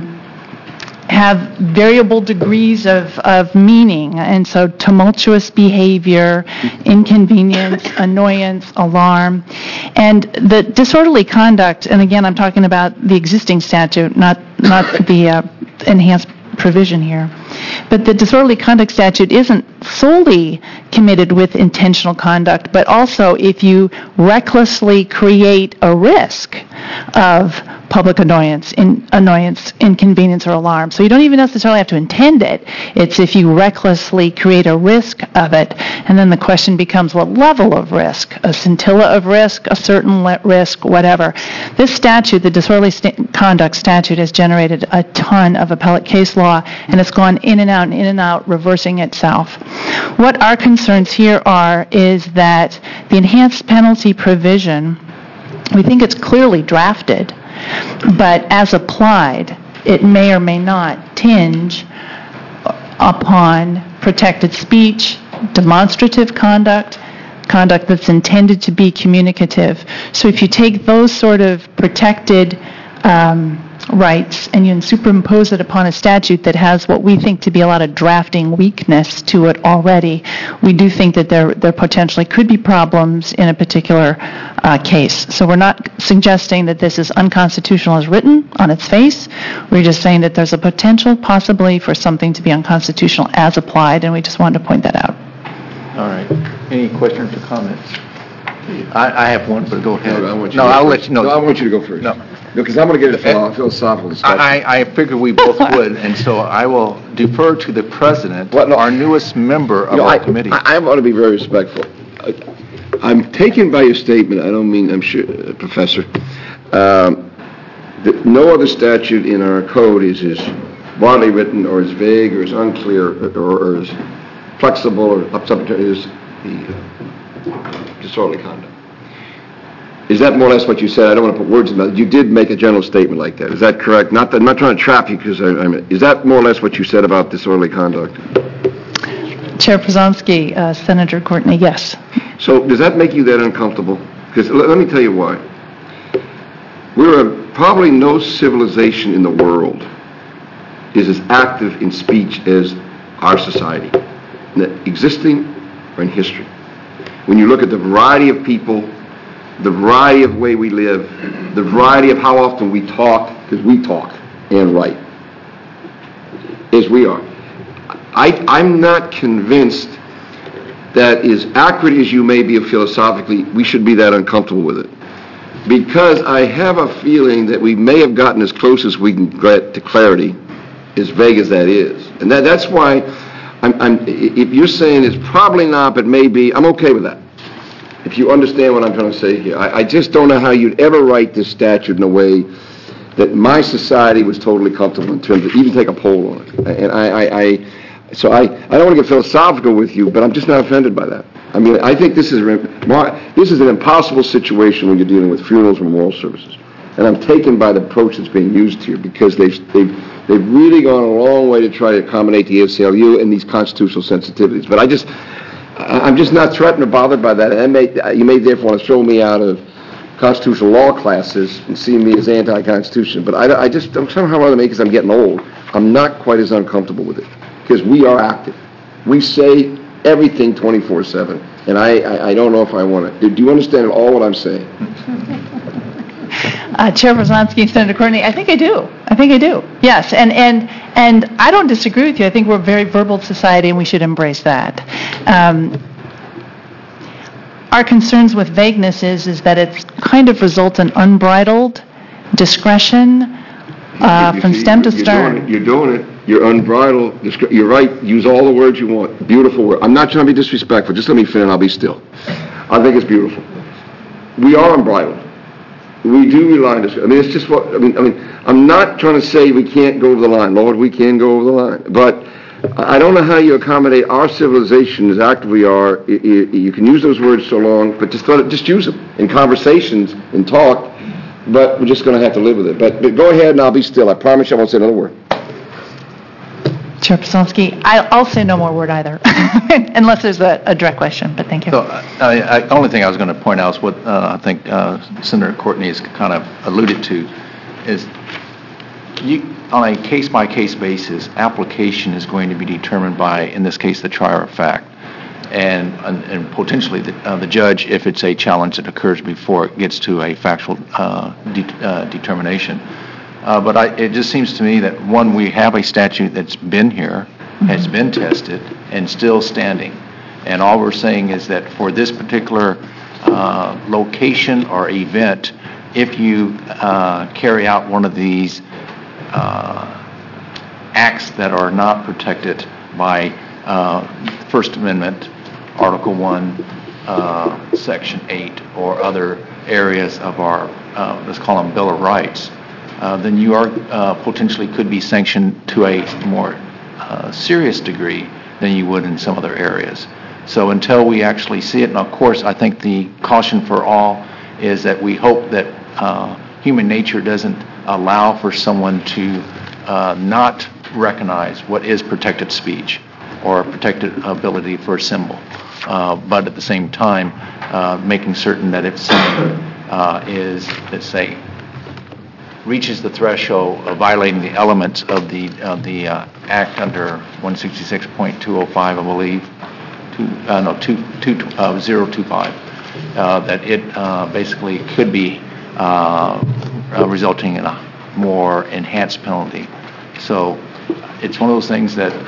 have variable degrees of meaning. And so tumultuous behavior, inconvenience, annoyance, alarm. And the disorderly conduct, and again I'm talking about the existing statute, not the enhanced provision here. But the disorderly conduct statute isn't solely committed with intentional conduct, but also if you recklessly create a risk of public annoyance, inconvenience, or alarm. So you don't even necessarily have to intend it. It's if you recklessly create a risk of it. And then the question becomes what level of risk? A scintilla of risk, a certain risk, whatever. This statute, the disorderly conduct statute, has generated a ton of appellate case law, and it's gone in and out, reversing itself. What our concerns here are is that the enhanced penalty provision, we think it's clearly drafted, but as applied, it may or may not tinge upon protected speech, demonstrative conduct, conduct that's intended to be communicative. So if you take those sort of protected rights and you superimpose it upon a statute that has what we think to be a lot of drafting weakness to it already, we do think that there potentially could be problems in a particular case. So we're not suggesting that this is unconstitutional as written on its face. We're just saying that there's a potential possibly for something to be unconstitutional as applied, and we just wanted to point that out. All right. Any questions or comments? I have one, but go ahead. I'll let you know. No, I want you to go first. No, because I'm going to get a philosophical discussion. I figured we both would, and so I will defer to the president, our newest member of our committee. I want to be very respectful. I'm taken by your statement. I don't mean, I'm sure, Professor, that no other statute in our code is as broadly written or as vague or as unclear or as flexible or up to as the disorderly conduct. Is that more or less what you said? I don't want to put words in my mouth. You did make a general statement like that. Is that correct? I'm not trying to trap you, because is that more or less what you said about disorderly conduct? Chair Przanski, Senator Courtney, yes. So does that make you that uncomfortable? Because let me tell you why. Probably no civilization in the world is as active in speech as our society, existing or in history. When you look at the variety of people, the variety of way we live, the variety of how often we talk, because we talk and write, as we are. I'm not convinced that as accurate as you may be philosophically, we should be that uncomfortable with it. Because I have a feeling that we may have gotten as close as we can get to clarity, as vague as that is. And that's why if you're saying it's probably not, but maybe, I'm okay with that. If you understand what I'm trying to say here. I just don't know how you'd ever write this statute in a way that my society was totally comfortable in terms of even take a poll on it. And I don't want to get philosophical with you, but I'm just not offended by that. I mean, I think this is an impossible situation when you're dealing with funerals and memorial services. And I'm taken by the approach that's being used here, because they've really gone a long way to try to accommodate the ACLU and these constitutional sensitivities. But I'm just not threatened or bothered by that. And you may therefore want to throw me out of constitutional law classes and see me as anti-constitution. But I'm somehow or other, because I'm getting old, I'm not quite as uncomfortable with it, because we are active. We say everything 24/7, and I don't know if I want to. Do you understand at all what I'm saying? Chair Przanski and Senator Courtney, I think I do. Yes, and I don't disagree with you. I think we're a very verbal society, and we should embrace that. Our concerns with vagueness is that it kind of results in unbridled discretion from stem to stern. You're doing it. You're unbridled. You're right. Use all the words you want. Beautiful word. I'm not trying to be disrespectful. Just let me finish and I'll be still. I think it's beautiful. we are unbridled. We do rely on this. I mean, it's just what, I mean, I'm not trying to say we can't go over the line. Lord, we can go over the line. But I don't know how you accommodate our civilization as active we are. You can use those words so long, but just use them in conversations and talk. But we're just going to have to live with it. But go ahead and I'll be still. I promise you I won't say another word. Chair Posolsky, I'll say no more word either, unless there's a direct question, but thank you. So, the only thing I was going to point out is what I think Senator Courtney has kind of alluded to, is on a case-by-case basis, application is going to be determined by, in this case, the trier of fact, and potentially the judge, if it's a challenge that occurs before it gets to a factual determination. But it just seems to me that, one, we have a statute that's been here, has been tested, and still standing. And all we're saying is that for this particular location or event, if you carry out one of these acts that are not protected by First Amendment, Article 1, Section 8, or other areas of our, let's call them Bill of Rights, then you are potentially could be sanctioned to a more serious degree than you would in some other areas. So until we actually see it, and of course I think the caution for all is that we hope that human nature doesn't allow for someone to not recognize what is protected speech or protected ability for a symbol, but at the same time making certain that if someone is, let's say, reaches the threshold of violating the elements of the act under 166.205, I believe, 2025, that it basically could be resulting in a more enhanced penalty. So it's one of those things that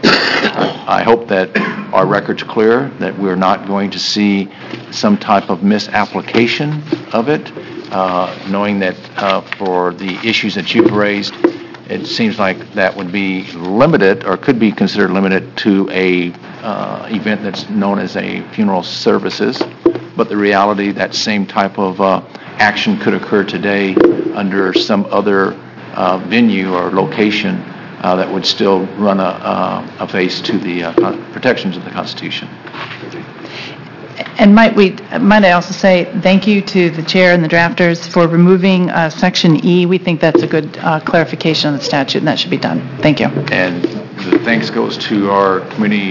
I hope that our record's clear, that we're not going to see some type of misapplication of it, knowing that for the issues that you've raised, it seems like that would be limited or could be considered limited to a event that's known as a funeral services. But the reality, that same type of action could occur today under some other venue or location that would still run a face to the protections of the Constitution. And might I also say thank you to the chair and the drafters for removing Section E. We think that's a good clarification of the statute, and that should be done. Thank you. And the thanks goes to our committee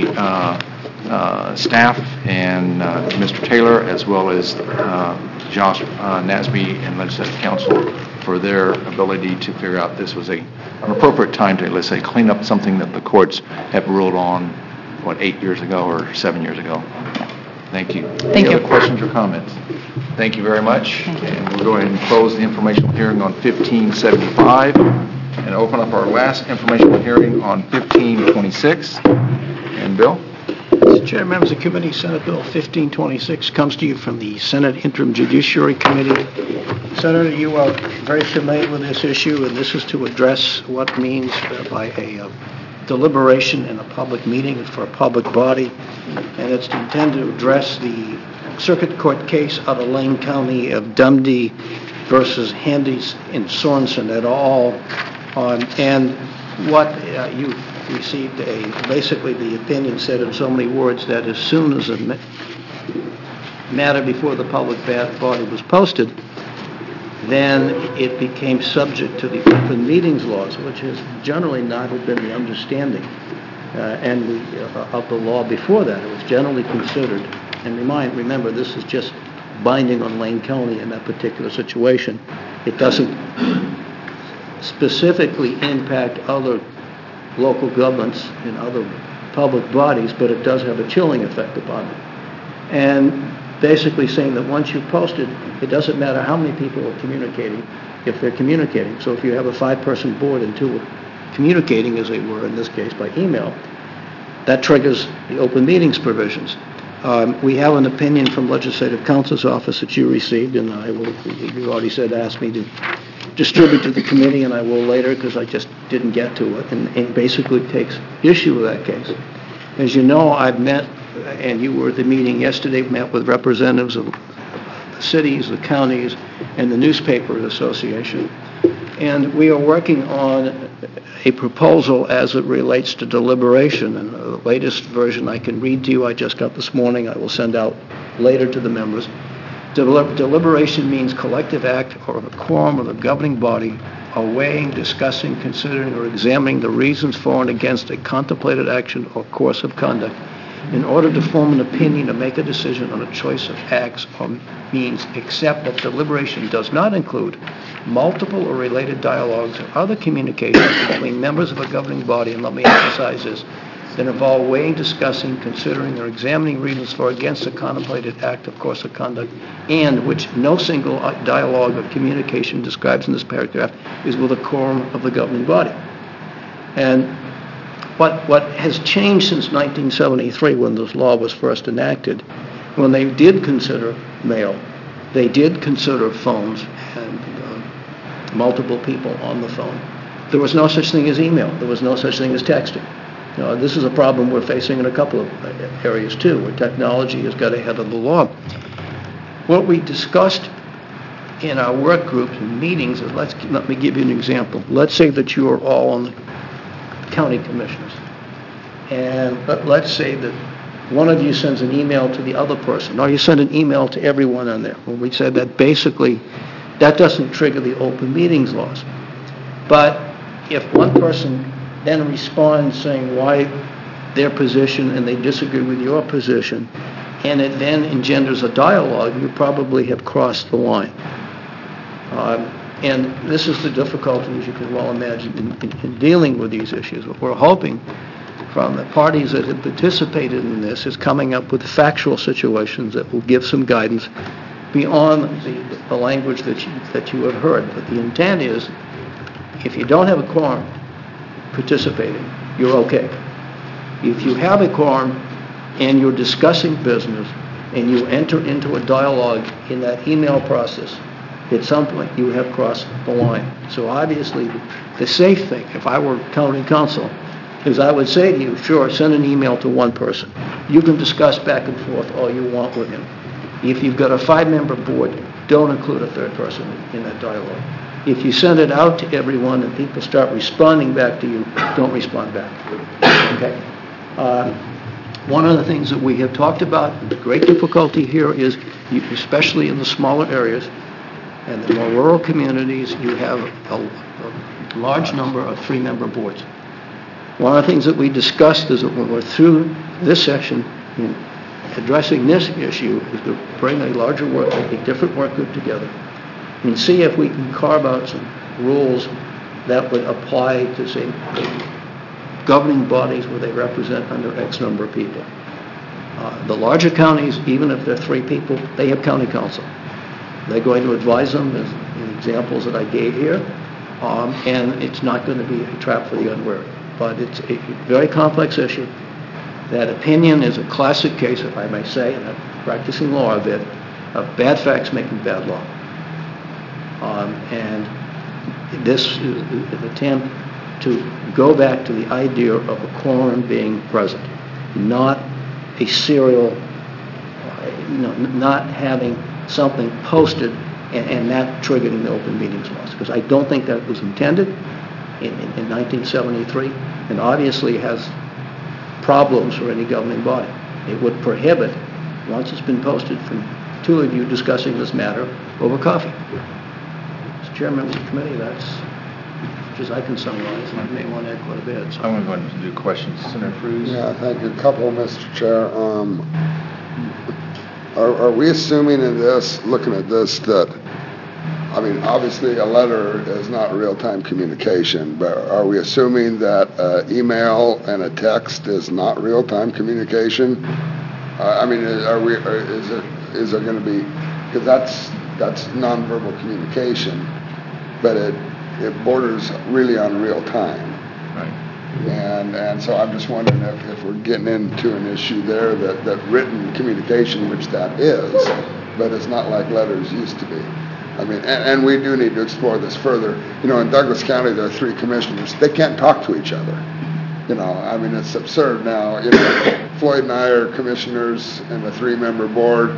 staff and Mr. Taylor, as well as Josh Nasby and Legislative Council for their ability to figure out this was an appropriate time to, let's say, clean up something that the courts have ruled on, 8 years ago or 7 years ago. Thank you. Any other questions or comments? Thank you very much. And we'll go ahead and close the informational hearing on 1575 and open up our last informational hearing on 1526. And Bill? Mr. Chair, members of the committee, Senate Bill 1526 comes to you from the Senate Interim Judiciary Committee. Senator, you are very familiar with this issue, and this is to address what means by a deliberation in a public meeting for a public body, and it's intended to address the circuit court case out of Lane County of Dundee versus Handys in Sorensen et al. And what you received basically the opinion said in so many words that as soon as a matter before the public body was posted, then it became subject to the open meetings laws, which has generally not been the understanding of the law before that. It was generally considered, and remember, this is just binding on Lane County in that particular situation. It doesn't specifically impact other local governments and other public bodies, but it does have a chilling effect upon them. And basically saying that once you post it, it doesn't matter how many people are communicating, if they're communicating. So if you have a 5-person board and 2 are communicating, as they were in this case by email, that triggers the open meetings provisions. We have an opinion from Legislative Counsel's office that you received, and you already said asked me to distribute to the committee, and I will later because I just didn't get to it, and it basically takes issue with that case. As you know, I've met, and you were at the meeting yesterday, met with representatives of cities, the counties, and the newspaper association. And we are working on a proposal as it relates to deliberation. And the latest version I can read to you, I just got this morning, I will send out later to the members. Deliberation means collective act or a quorum of the governing body are weighing, discussing, considering, or examining the reasons for and against a contemplated action or course of conduct in order to form an opinion or make a decision on a choice of acts or means, except that deliberation does not include multiple or related dialogues or other communications between members of a governing body, and let me emphasize this, that involve weighing, discussing, considering, or examining reasons for or against a contemplated act or course of conduct, and which no single dialogue or communication describes in this paragraph is with a quorum of the governing body. And what has changed since 1973, when this law was first enacted, when they did consider mail, they did consider phones and multiple people on the phone. There was no such thing as email. There was no such thing as texting. This is a problem we're facing in a couple of areas too, where technology has got ahead of the law. What we discussed in our work groups and meetings is, let me give you an example. Let's say that you are all on the county commissioners, and let's say that one of you sends an email to the other person, or you send an email to everyone on there. Well, we said that basically that doesn't trigger the open meetings laws. But if one person then responds saying why their position and they disagree with your position, and it then engenders a dialogue, you probably have crossed the line. And this is the difficulty, as you can well imagine, in dealing with these issues. What we're hoping from the parties that have participated in this is coming up with factual situations that will give some guidance beyond the language that you have heard. But the intent is, if you don't have a quorum participating, you're okay. If you have a quorum and you're discussing business and you enter into a dialogue in that email process, at some point you have crossed the line. So obviously the safe thing, if I were county council, is I would say to you, sure, send an email to one person. You can discuss back and forth all you want with him. If you've got a 5-member board, don't include a third person in that dialogue. If you send it out to everyone and people start responding back to you, don't respond back. Okay? One of the things that we have talked about, the great difficulty here is, especially in the smaller areas and the more rural communities, you have a large number of 3-member boards. One of the things that we discussed is that when we're through this section, in addressing this issue, is to bring a larger work, a different work group together, and see if we can carve out some rules that would apply to, say, governing bodies where they represent under X number of people. The larger counties, even if they're 3 people, they have county council. They're going to advise them, as in examples that I gave here, and it's not going to be a trap for the unwary. But it's a very complex issue. That opinion is a classic case, if I may say, and I'm practicing law a bit, of bad facts making bad law. And this is an attempt to go back to the idea of a quorum being present, not a serial, not having something posted and that triggering the open meetings laws, because I don't think that was intended in 1973, and obviously has problems for any governing body. It would prohibit, once it's been posted, from 2 of you discussing this matter over coffee. As chairman of the committee, that's as much as I can summarize, and I may want to add quite a bit. So. I'm going to go ahead and do questions. Senator Cruz? Yeah, thank you. A couple, Mr. Chair. Are we assuming in this, looking at this, that, I mean, obviously a letter is not real-time communication, but are we assuming that email and a text is not real-time communication? I mean, is there going to be, because that's nonverbal communication, but it borders really on real time. Right. And so I'm just wondering if we're getting into an issue there that written communication, which that is, but it's not like letters used to be. I mean, and we do need to explore this further. In Douglas County, there are 3 commissioners. They can't talk to each other. I mean, it's absurd now. Floyd and I are commissioners in a 3-member board,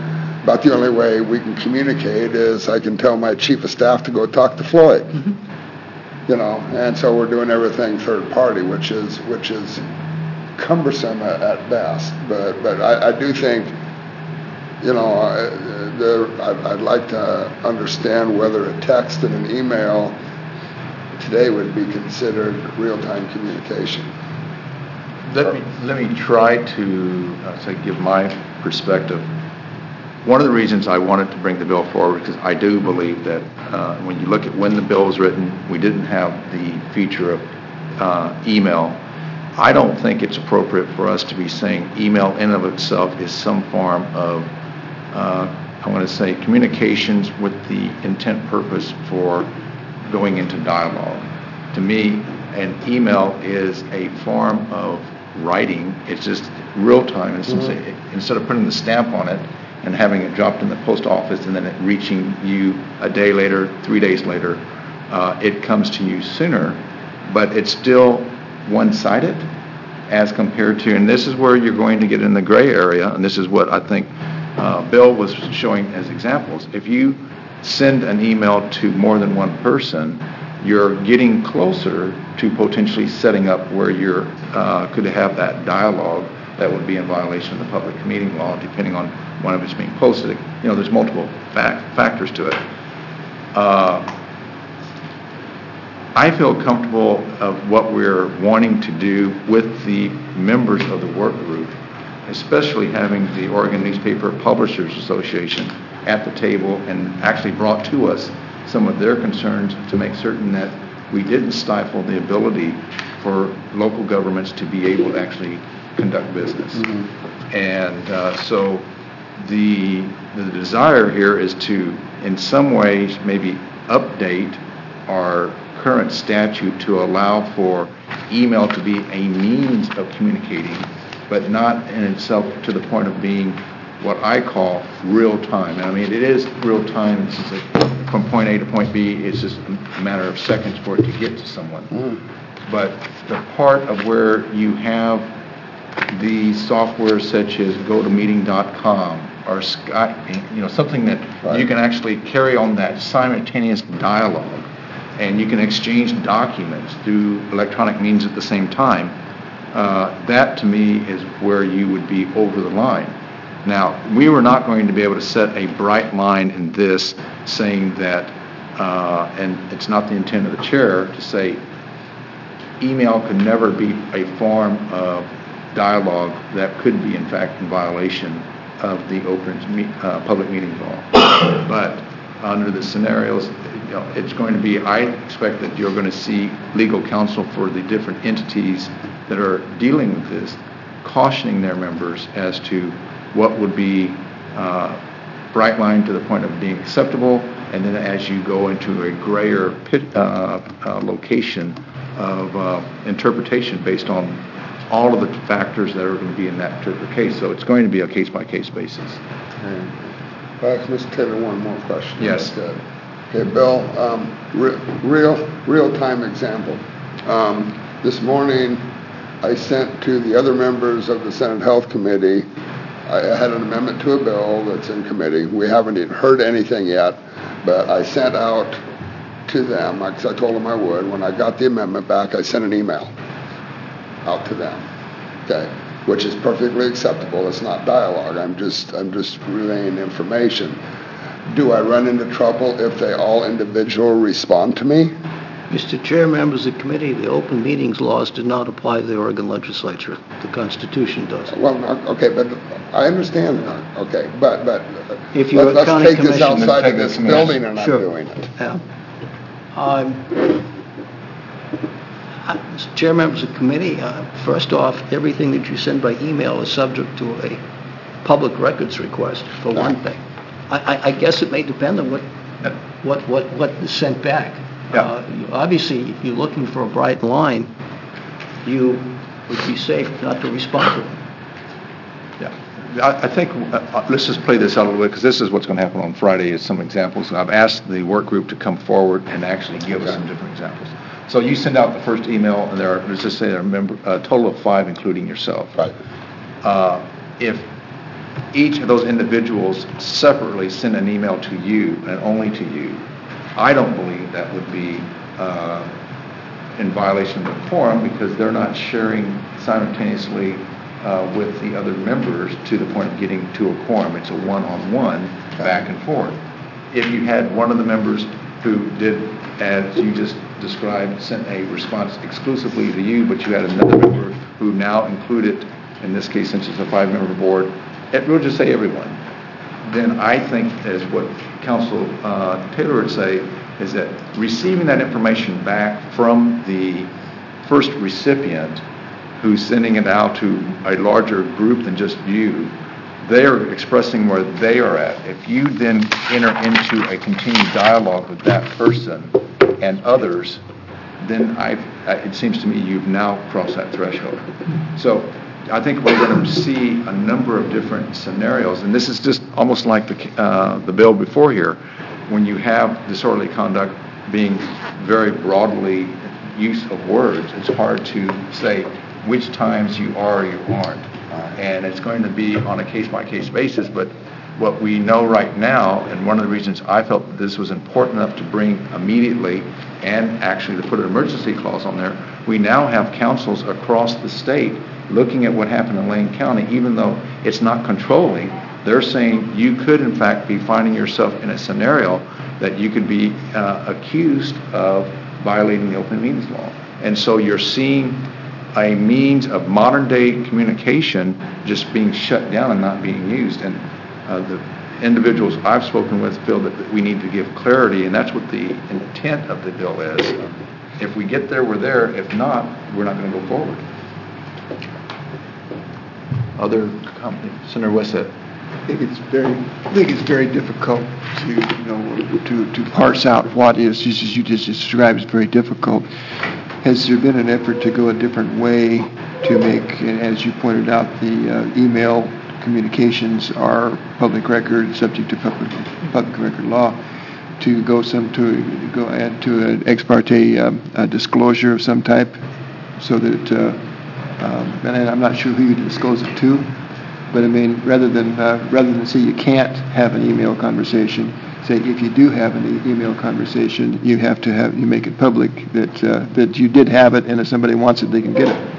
About the only way we can communicate is I can tell my chief of staff to go talk to Floyd. You know, and so we're doing everything third party, which is cumbersome at best. But I do think, you know, I'd like to understand whether a text and an email today would be considered real-time communication. Let me try to give my perspective. One of the reasons I wanted to bring the bill forward, because I do believe that when you look at when the bill was written, we didn't have the feature of email. I don't think it's appropriate for us to be saying email in and of itself is some form of, I want to say, communications with the intent purpose for going into dialogue. To me, an email is a form of writing. It's just real time. Instead of putting the stamp on it and having it dropped in the post office and then it reaching you a day later, 3 days later, it comes to you sooner, but it's still one-sided as compared to, and this is where you're going to get in the gray area, and this is what I think Bill was showing as examples. If you send an email to more than one person, you're getting closer to potentially setting up where you're could have that dialogue that would be in violation of the public meeting law, depending on when it's being posted. You know, there's multiple factors to it. I feel comfortable of what we're wanting to do with the members of the work group, especially having the Oregon Newspaper Publishers Association at the table and actually brought to us some of their concerns to make certain that we didn't stifle the ability for local governments to be able to actually conduct business. And so the desire here is to, in some ways, maybe update our current statute to allow for email to be a means of communicating, but not in itself to the point of being what I call real time. And I mean, it is real time. It's just from point A to point B, it's just a matter of seconds for it to get to someone. But the part of where you have the software such as GoToMeeting.com or Skype, you know, something that you can actually carry on that simultaneous dialogue, and you can exchange documents through electronic means at the same time. That to me is where you would be over the line. Now, we were not going to be able to set a bright line in this saying that, and it's not the intent of the chair to say email could never be a form of dialogue that could be in fact in violation of the public meeting law. But under the scenarios, you know, it's going to be, I expect that you're going to see legal counsel for the different entities that are dealing with this, cautioning their members as to what would be bright line to the point of being acceptable, and then as you go into a grayer location of interpretation based on all of the factors that are going to be in that particular case. So it's going to be a case-by-case basis. Mr. Taylor, one more question. Yes. Okay, Bill, real-time example. This morning, I sent to the other members of the Senate Health Committee, I had an amendment to a bill that's in committee. We haven't even heard anything yet, but I sent out to them, because I told them I would. When I got the amendment back, I sent an email out to them, okay, which is perfectly acceptable. It's not dialogue. I'm just relaying information. Do I run into trouble if they all individually respond to me? Mr. Chair, members of the committee, the open meetings laws do not apply to the Oregon legislature. The Constitution does. Well, okay, but I understand that. Okay, but if you're let's county take this commission, outside of this building and sure. I'm doing it. Yeah. Mr. Chair, members of the committee, first off, everything that you send by email is subject to a public records request, for one thing. I guess it may depend on what is sent back. Yeah. Obviously, if you're looking for a bright line, you would be safe not to respond to it. Yeah. I think, let's just play this out a little bit, because this is what's going to happen on Friday is some examples. And I've asked the work group to come forward and actually give us some different examples. So you send out the first email, and there are, let's just say there are a total of 5, including yourself. Right. If each of those individuals separately send an email to you and only to you, I don't believe that would be in violation of the quorum, because they're not sharing simultaneously with the other members to the point of getting to a quorum. It's a one-on-one back and forth. If you had one of the members who did, as you just described, sent a response exclusively to you, but you had another member who now included, in this case, since it's a 5-member board, we'll just say everyone, then I think, as what Council Taylor would say, is that receiving that information back from the first recipient who's sending it out to a larger group than just you, they're expressing where they are at. If you then enter into a continued dialogue with that person and others, then it seems to me you've now crossed that threshold. So I think we're going to see a number of different scenarios, and this is just almost like the bill before here, when you have disorderly conduct being very broadly use of words. It's hard to say which times you are or you aren't, and it's going to be on a case-by-case basis. But what we know right now, and one of the reasons I felt that this was important enough to bring immediately and actually to put an emergency clause on there, we now have councils across the state looking at what happened in Lane County. Even though it's not controlling, they're saying you could in fact be finding yourself in a scenario that you could be accused of violating the open meetings law. And so you're seeing a means of modern day communication just being shut down and not being used. And the individuals I've spoken with feel that we need to give clarity, and that's what the intent of the bill is. If we get there, we're there. If not, we're not going to go forward. Other comments? Senator Wessett. I think it's very difficult to parse out what is, just as you just described, it's very difficult. Has there been an effort to go a different way to make, as you pointed out, the email communications are public record, subject to public record law, to go add to an ex parte disclosure of some type, so that, and I'm not sure who you disclose it to, but I mean, rather than say you can't have an email conversation, say if you do have an email conversation, you make it public that you did have it, and if somebody wants it, they can get it.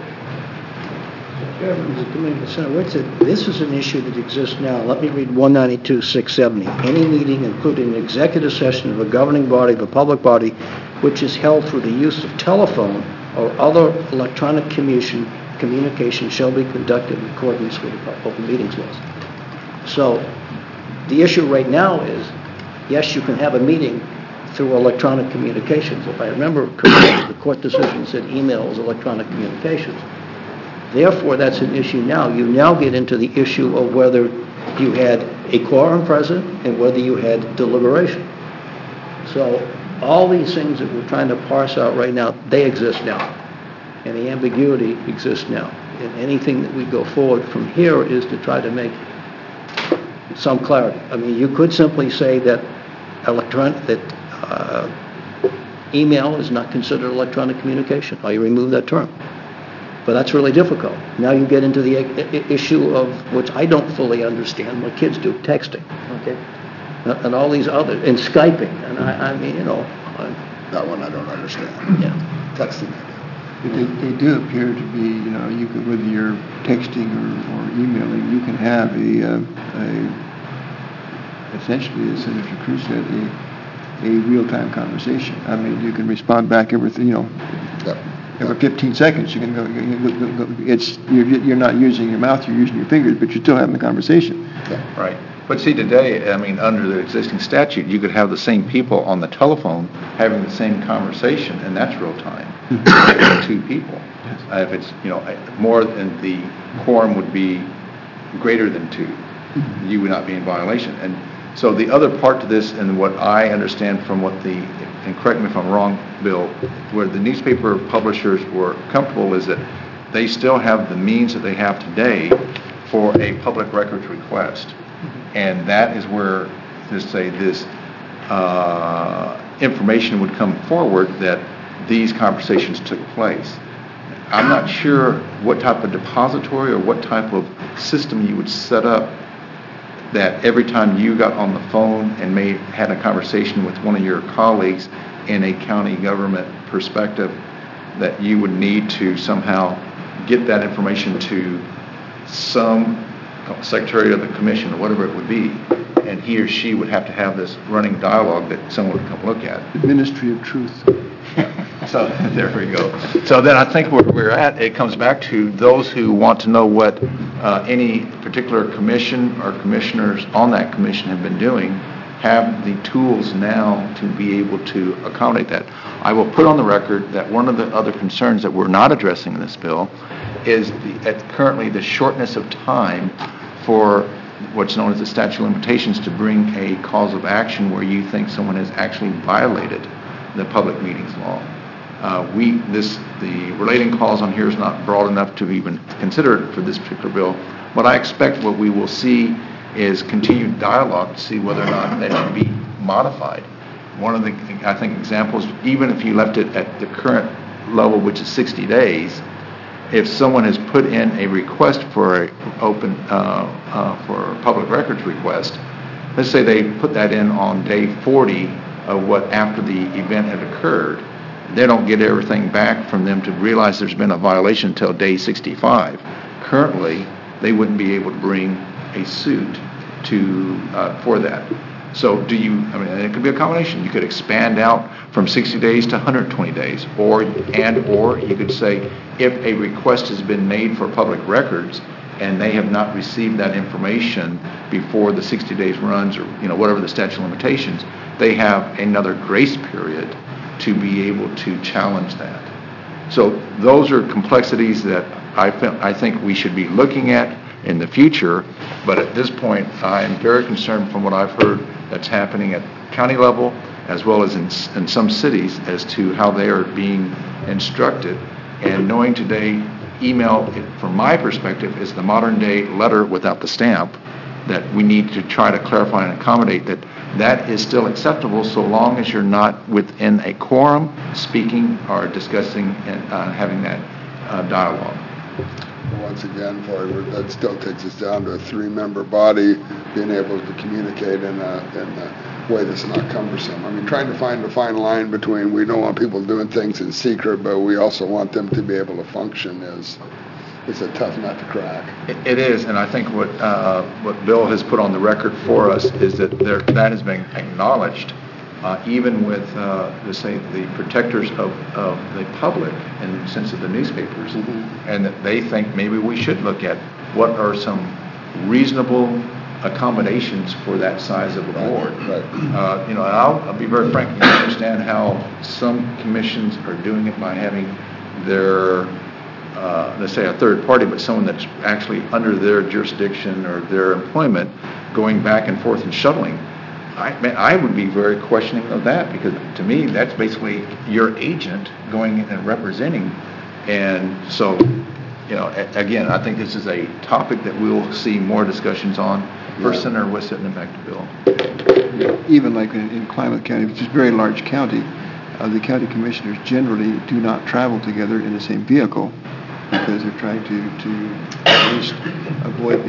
This is an issue that exists now. Let me read 192-670. Any meeting, including an executive session of a governing body of a public body, which is held through the use of telephone or other electronic communication shall be conducted in accordance with the open meetings laws. So the issue right now is, yes, you can have a meeting through electronic communications. If I remember correctly, the court decision said email is electronic communications. Therefore, that's an issue now. You now get into the issue of whether you had a quorum present and whether you had deliberation. So all these things that we're trying to parse out right now, they exist now. And the ambiguity exists now. And anything that we go forward from here is to try to make some clarity. I mean, you could simply say that email is not considered electronic communication, or you remove that term. But that's really difficult. Now you get into the issue of, which I don't fully understand, what kids do, texting, okay? And all these other, and Skyping. And I mean, that one I don't understand. Yeah. Texting. They do appear to be, you can, whether you're texting or emailing, you can have essentially, as Senator Cruz said, a real-time conversation. I mean, you can respond back everything, every 15 seconds. You can go. You're not using your mouth, you're using your fingers, but you're still having the conversation. Yeah. Right. But see, today, I mean, under the existing statute, you could have the same people on the telephone having the same conversation, and that's real time. Two people. If it's, more than the quorum would be greater than two, you would not be in violation. And so the other part to this, and what I understand from what and correct me if I'm wrong, Bill, where the newspaper publishers were comfortable is that they still have the means that they have today for a public records request. And that is where, let's say, this information would come forward that these conversations took place. I'm not sure what type of depository or what type of system you would set up that every time you got on the phone and had a conversation with one of your colleagues in a county government perspective, that you would need to somehow get that information to some secretary of the commission or whatever it would be, and he or she would have to have this running dialogue that someone would come look at. The Ministry of Truth. So there we go. So then I think where we're at, it comes back to those who want to know what any particular commission or commissioners on that commission have been doing, have the tools now to be able to accommodate that. I will put on the record that one of the other concerns that we're not addressing in this bill is currently the shortness of time for what's known as the statute of limitations to bring a cause of action where you think someone has actually violated the public meetings law. The relating clause on here is not broad enough to even consider it for this particular bill. What I expect what we will see is continued dialogue to see whether or not that should be modified. One of the, I think, examples, even if you left it at the current level, which is 60 days, if someone has put in a request for a public records request, let's say they put that in on day 40 of what after the event had occurred, they don't get everything back from them to realize there's been a violation until day 65. Currently, they wouldn't be able to bring a suit for that. So it could be a combination. You could expand out from 60 days to 120 days, or you could say if a request has been made for public records and they have not received that information before the 60 days runs, or whatever the statute of limitations, they have another grace period to be able to challenge that. So those are complexities that I think we should be looking at in the future, but at this point I'm very concerned from what I've heard that's happening at county level as well as in some cities as to how they are being instructed. And knowing today, email, from my perspective, is the modern day letter without the stamp, that we need to try to clarify and accommodate that is still acceptable so long as you're not within a quorum speaking or discussing and having that dialogue. Once again, that still takes us down to a 3-member body being able to communicate in a way that's not cumbersome. I mean, trying to find a fine line between we don't want people doing things in secret, but we also want them to be able to function is a tough nut to crack. It is, and I think what Bill has put on the record for us is that that has been acknowledged, even with, let's say, the protectors of the public in the sense of the newspapers, and that they think maybe we should look at what are some reasonable accommodations for that size of a board. Right. And I'll be very frank. You understand how some commissions are doing it by having their let's say a third party, but someone that's actually under their jurisdiction or their employment going back and forth and shuttling. I would be very questioning of that, because to me that's basically your agent going in and representing. And so, again, I think this is a topic that we'll see more discussions on. First Senator Wissett and then back to Bill. Even like in Klamath County, which is a very large county, the county commissioners generally do not travel together in the same vehicle, because they're trying to at least avoid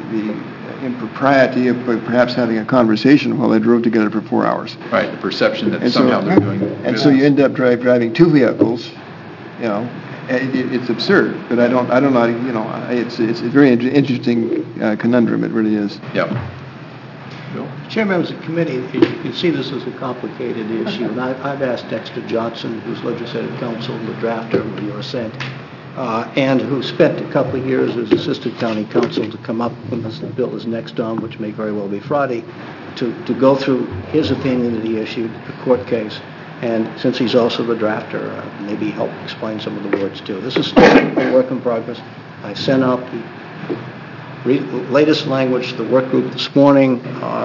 the impropriety of perhaps having a conversation while they drove together for 4 hours. Right, the perception that somehow they're doing business. And so you end up driving 2 vehicles. It's absurd, but I don't know. It's a very interesting conundrum. It really is. Yep. Chair, members of the committee, you can see this is a complicated issue, and I've asked Dexter Johnson, who's legislative counsel, the drafter of your assent, and who spent a couple of years as assistant county counsel, to come up when this bill is next on, which may very well be Friday, to go through his opinion that he issued, the court case, and since he's also the drafter, maybe help explain some of the words too. This is still a work in progress. I sent out the latest language to the work group this morning.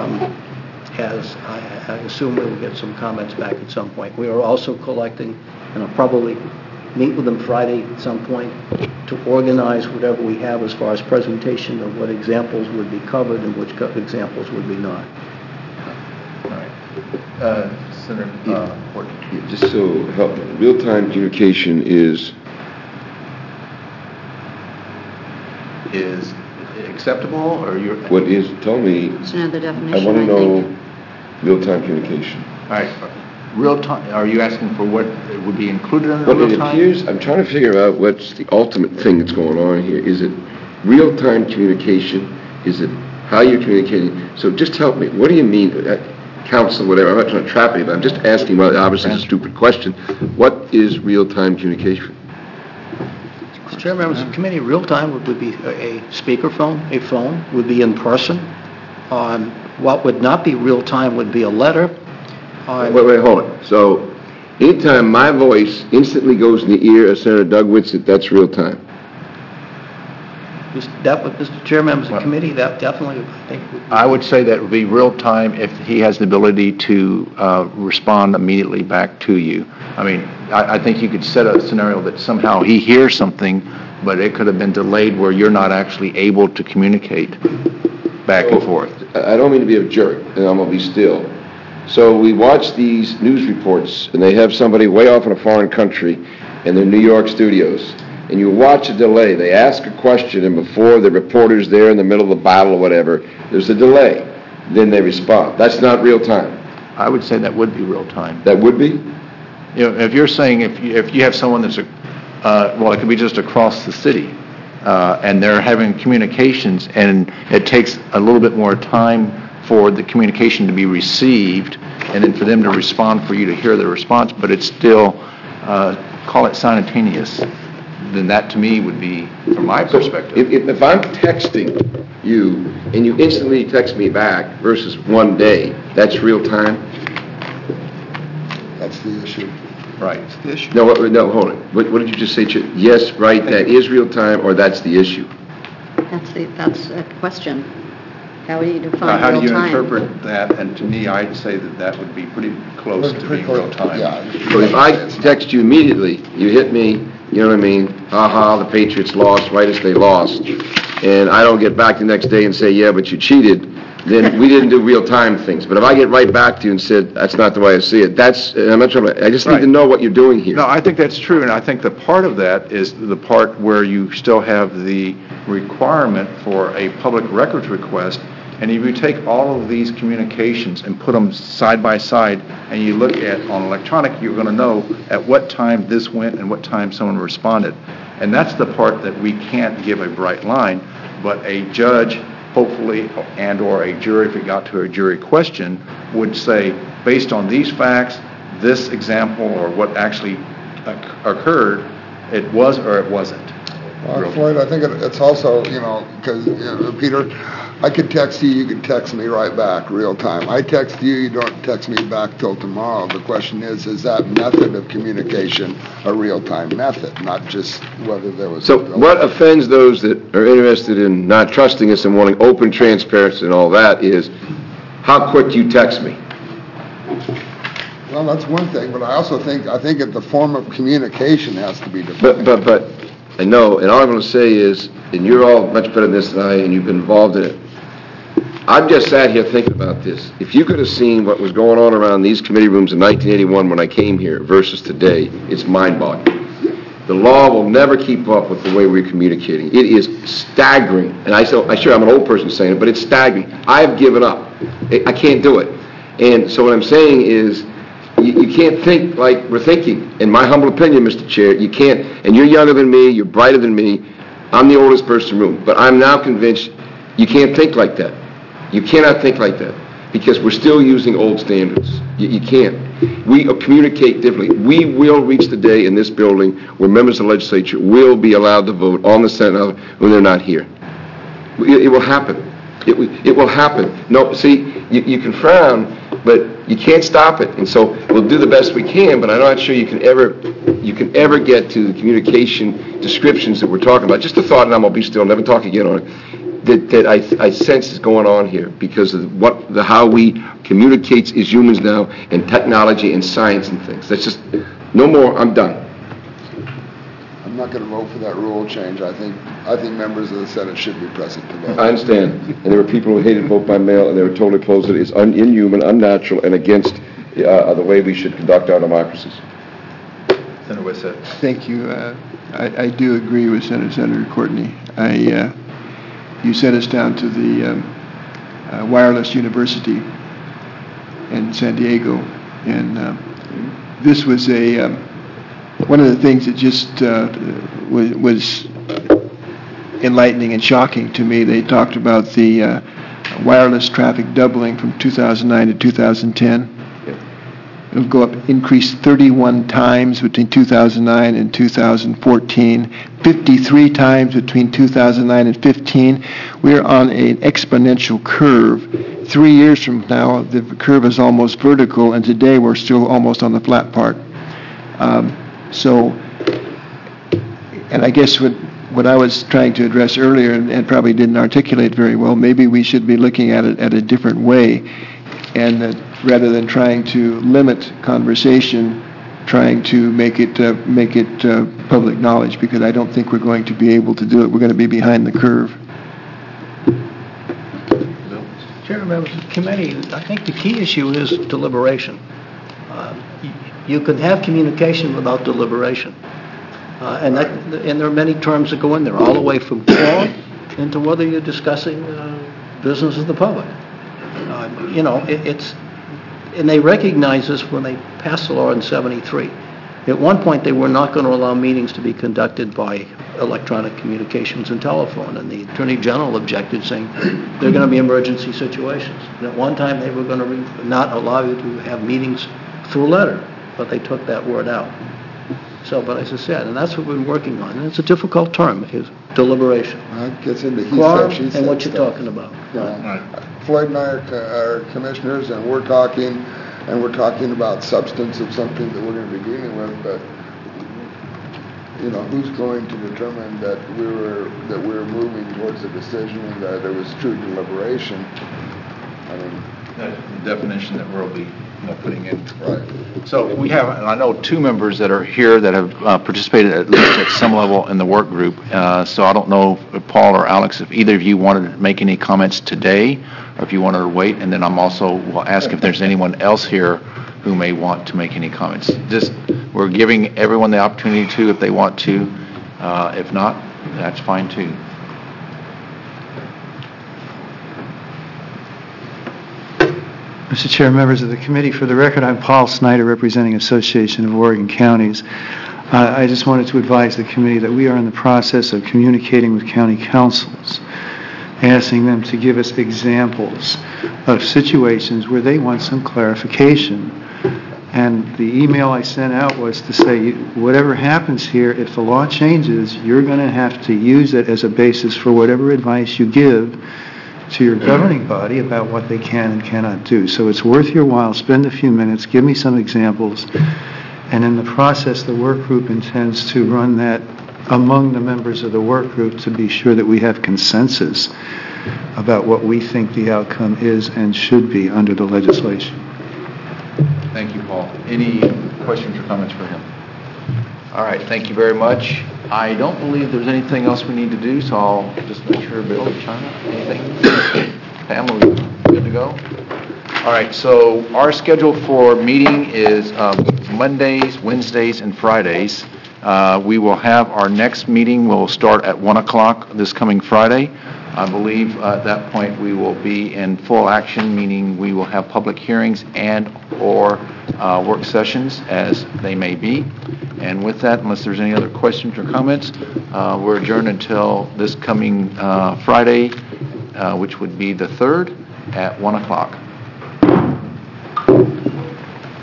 As I assume we will get some comments back at some point. We are also collecting, and I'll probably meet with them Friday at some point, to organize whatever we have as far as presentation of what examples would be covered and which examples would be not. All right. Senator Horton. Just so help me, real-time communication is acceptable, or you're... What is, tell me, It's another I definition, want to I know think. real-time communication. All right, real-time, are you asking for what would be included under Well, it real-time? appears, I'm trying to figure out what's the ultimate thing that's going on here. Is it real-time communication? Is it how you're communicating? So just help me. What do you mean? Counsel, whatever. I'm not trying to trap anybody. I'm just asking, well, obviously it's a stupid question. What is real-time communication? Mr. Chair, members of the committee, real-time would be a speakerphone, a phone, would be in person. What would not be real-time would be a letter. Wait, hold it. So anytime my voice instantly goes in the ear of Senator Doug Whitsett, that's real-time. Mr. Chair, members of the committee, that definitely, I think, would be... I would say that it would be real-time if he has the ability to respond immediately back to you. I mean, I think you could set a scenario that somehow he hears something, but it could have been delayed where you're not actually able to communicate back and forth. I don't mean to be a jerk, and I'm going to be still. So we watch these news reports, and they have somebody way off in a foreign country in their New York studios, and you watch a delay. They ask a question, and before the reporter's there in the middle of the battle or whatever, there's a delay. Then they respond. That's not real time. I would say that would be real time. That would be? You know, if you're saying if you have someone that's, well, it could be just across the city, and they're having communications, and it takes a little bit more time for the communication to be received, and then for them to respond, for you to hear the response, but it's still, call it simultaneous, then that to me would be, from my perspective. If I'm texting you, and you instantly text me back versus one day, that's real time? That's the issue. Right. That's the issue. No, hold on. What did you just say? Yes, right, that is real time, or that's the issue? That's a question. How do you define How real do you time? interpret that? And to me, I'd say that would be pretty close to being real time. Yeah. So if I text you immediately, you hit me, you know what I mean? Aha, the Patriots lost right as they lost. And I don't get back the next day and say, yeah, but you cheated. Then we didn't do real-time things. But if I get right back to you and said, that's not the way I see it, I'm not trying to, I just need to know what you're doing here. No, I think that's true, and I think the part of that is the part where you still have the requirement for a public records request, and if you take all of these communications and put them side by side, and you look at on electronic, you're going to know at what time this went and what time someone responded. And that's the part that we can't give a bright line, but a judge, hopefully, and or a jury, if it got to a jury question, would say, based on these facts, this example or what actually occurred, it was or it wasn't. Floyd, I think it's also, because, Peter, I could text you, you could text me right back, real time. I text you, you don't text me back till tomorrow. The question is that method of communication a real-time method, not just whether there was... So what offends those that are interested in not trusting us and wanting open transparency and all that is how quick you text me. Well, that's one thing, but I also think that the form of communication has to be defined. But I know, and all I'm going to say is, and you're all much better than this than I, and you've been involved in it. I've just sat here thinking about this. If you could have seen what was going on around these committee rooms in 1981 when I came here versus today, it's mind-boggling. The law will never keep up with the way we're communicating. It is staggering. And sure, I'm an old person saying it, but it's staggering. I've given up. I can't do it. And so what I'm saying is, you can't think like we're thinking. In my humble opinion, Mr. Chair, you can't. And you're younger than me. You're brighter than me. I'm the oldest person in the room. But I'm now convinced you can't think like that. You cannot think like that because we're still using old standards. You can't. We communicate differently. We will reach the day in this building where members of the legislature will be allowed to vote on the Senate when they're not here. It will happen. It will happen. No, see, you can frown, but you can't stop it. And so we'll do the best we can, but I'm not sure you can ever get to the communication descriptions that we're talking about. Just a thought, and I'm going to be still, never talk again on it. That I sense is going on here because of how we communicate as humans now and technology and science and things. That's just, no more, I'm done. I'm not going to vote for that rule change. I think members of the Senate should be present to vote. I understand. And there were people who hated vote by mail and they were totally opposed to it. It's inhuman, unnatural, and against the way we should conduct our democracies. Senator Whitsett. Thank you. I do agree with Senator Courtney. you sent us down to the wireless university in San Diego, and this was one of the things that just was enlightening and shocking to me. They talked about the wireless traffic doubling from 2009 to 2010. It'll go up, increase 31 times between 2009 and 2014, 53 times between 2009 and 15. We're on an exponential curve. 3 years from now, the curve is almost vertical, and today we're still almost on the flat part. And I guess what I was trying to address earlier and probably didn't articulate very well, maybe we should be looking at it at a different way, and rather than trying to limit conversation, trying to make it public knowledge, because I don't think we're going to be able to do it. We're going to be behind the curve. Chairman, members of the committee, I think the key issue is deliberation. You can have communication without deliberation. And there are many terms that go in there, all the way from quorum into whether you're discussing business of the public. And they recognized this when they passed the law in '73. At one point, they were not going to allow meetings to be conducted by electronic communications and telephone, and the Attorney General objected, saying there are going to be emergency situations. And at one time, they were going to not allow you to have meetings through letter, but they took that word out. So, but as I said, and that's what we've been working on, and it's a difficult term, is deliberation. That gets into he Quorum said, she said and what you're stuff. talking about. Floyd and I are commissioners, and we're talking about substance of something that we're going to be dealing with, but who's going to determine that we're moving towards a decision and that it was true deliberation? I mean, that's the definition that we'll be putting in. Right. So we have, and I know 2 members that are here that have participated at least at some level in the work group. So I don't know, if Paul or Alex, if either of you wanted to make any comments today, or if you wanted to wait, and then I'm also will ask if there's anyone else here who may want to make any comments. We're giving everyone the opportunity to if they want to. If not, that's fine too. Mr. Chair, members of the committee, for the record, I'm Paul Snyder, representing Association of Oregon Counties. I just wanted to advise the committee that we are in the process of communicating with county councils, asking them to give us examples of situations where they want some clarification. And the email I sent out was to say, whatever happens here, if the law changes, you're going to have to use it as a basis for whatever advice you give to your governing body about what they can and cannot do. So it's worth your while. Spend a few minutes, give me some examples, and in the process, the work group intends to run that among the members of the work group to be sure that we have consensus about what we think the outcome is and should be under the legislation. Thank you, Paul. Any questions or comments for him? All right, thank you very much. I don't believe there's anything else we need to do, so I'll just make sure Bill, China, anything? Pam, are we good to go? All right, so our schedule for meeting is Mondays, Wednesdays, and Fridays. We will have our next meeting will start at 1 o'clock this coming Friday. I believe at that point we will be in full action, meaning we will have public hearings and or work sessions as they may be. And with that, unless there's any other questions or comments, we're adjourned until this coming Friday, which would be the 3rd at 1 o'clock.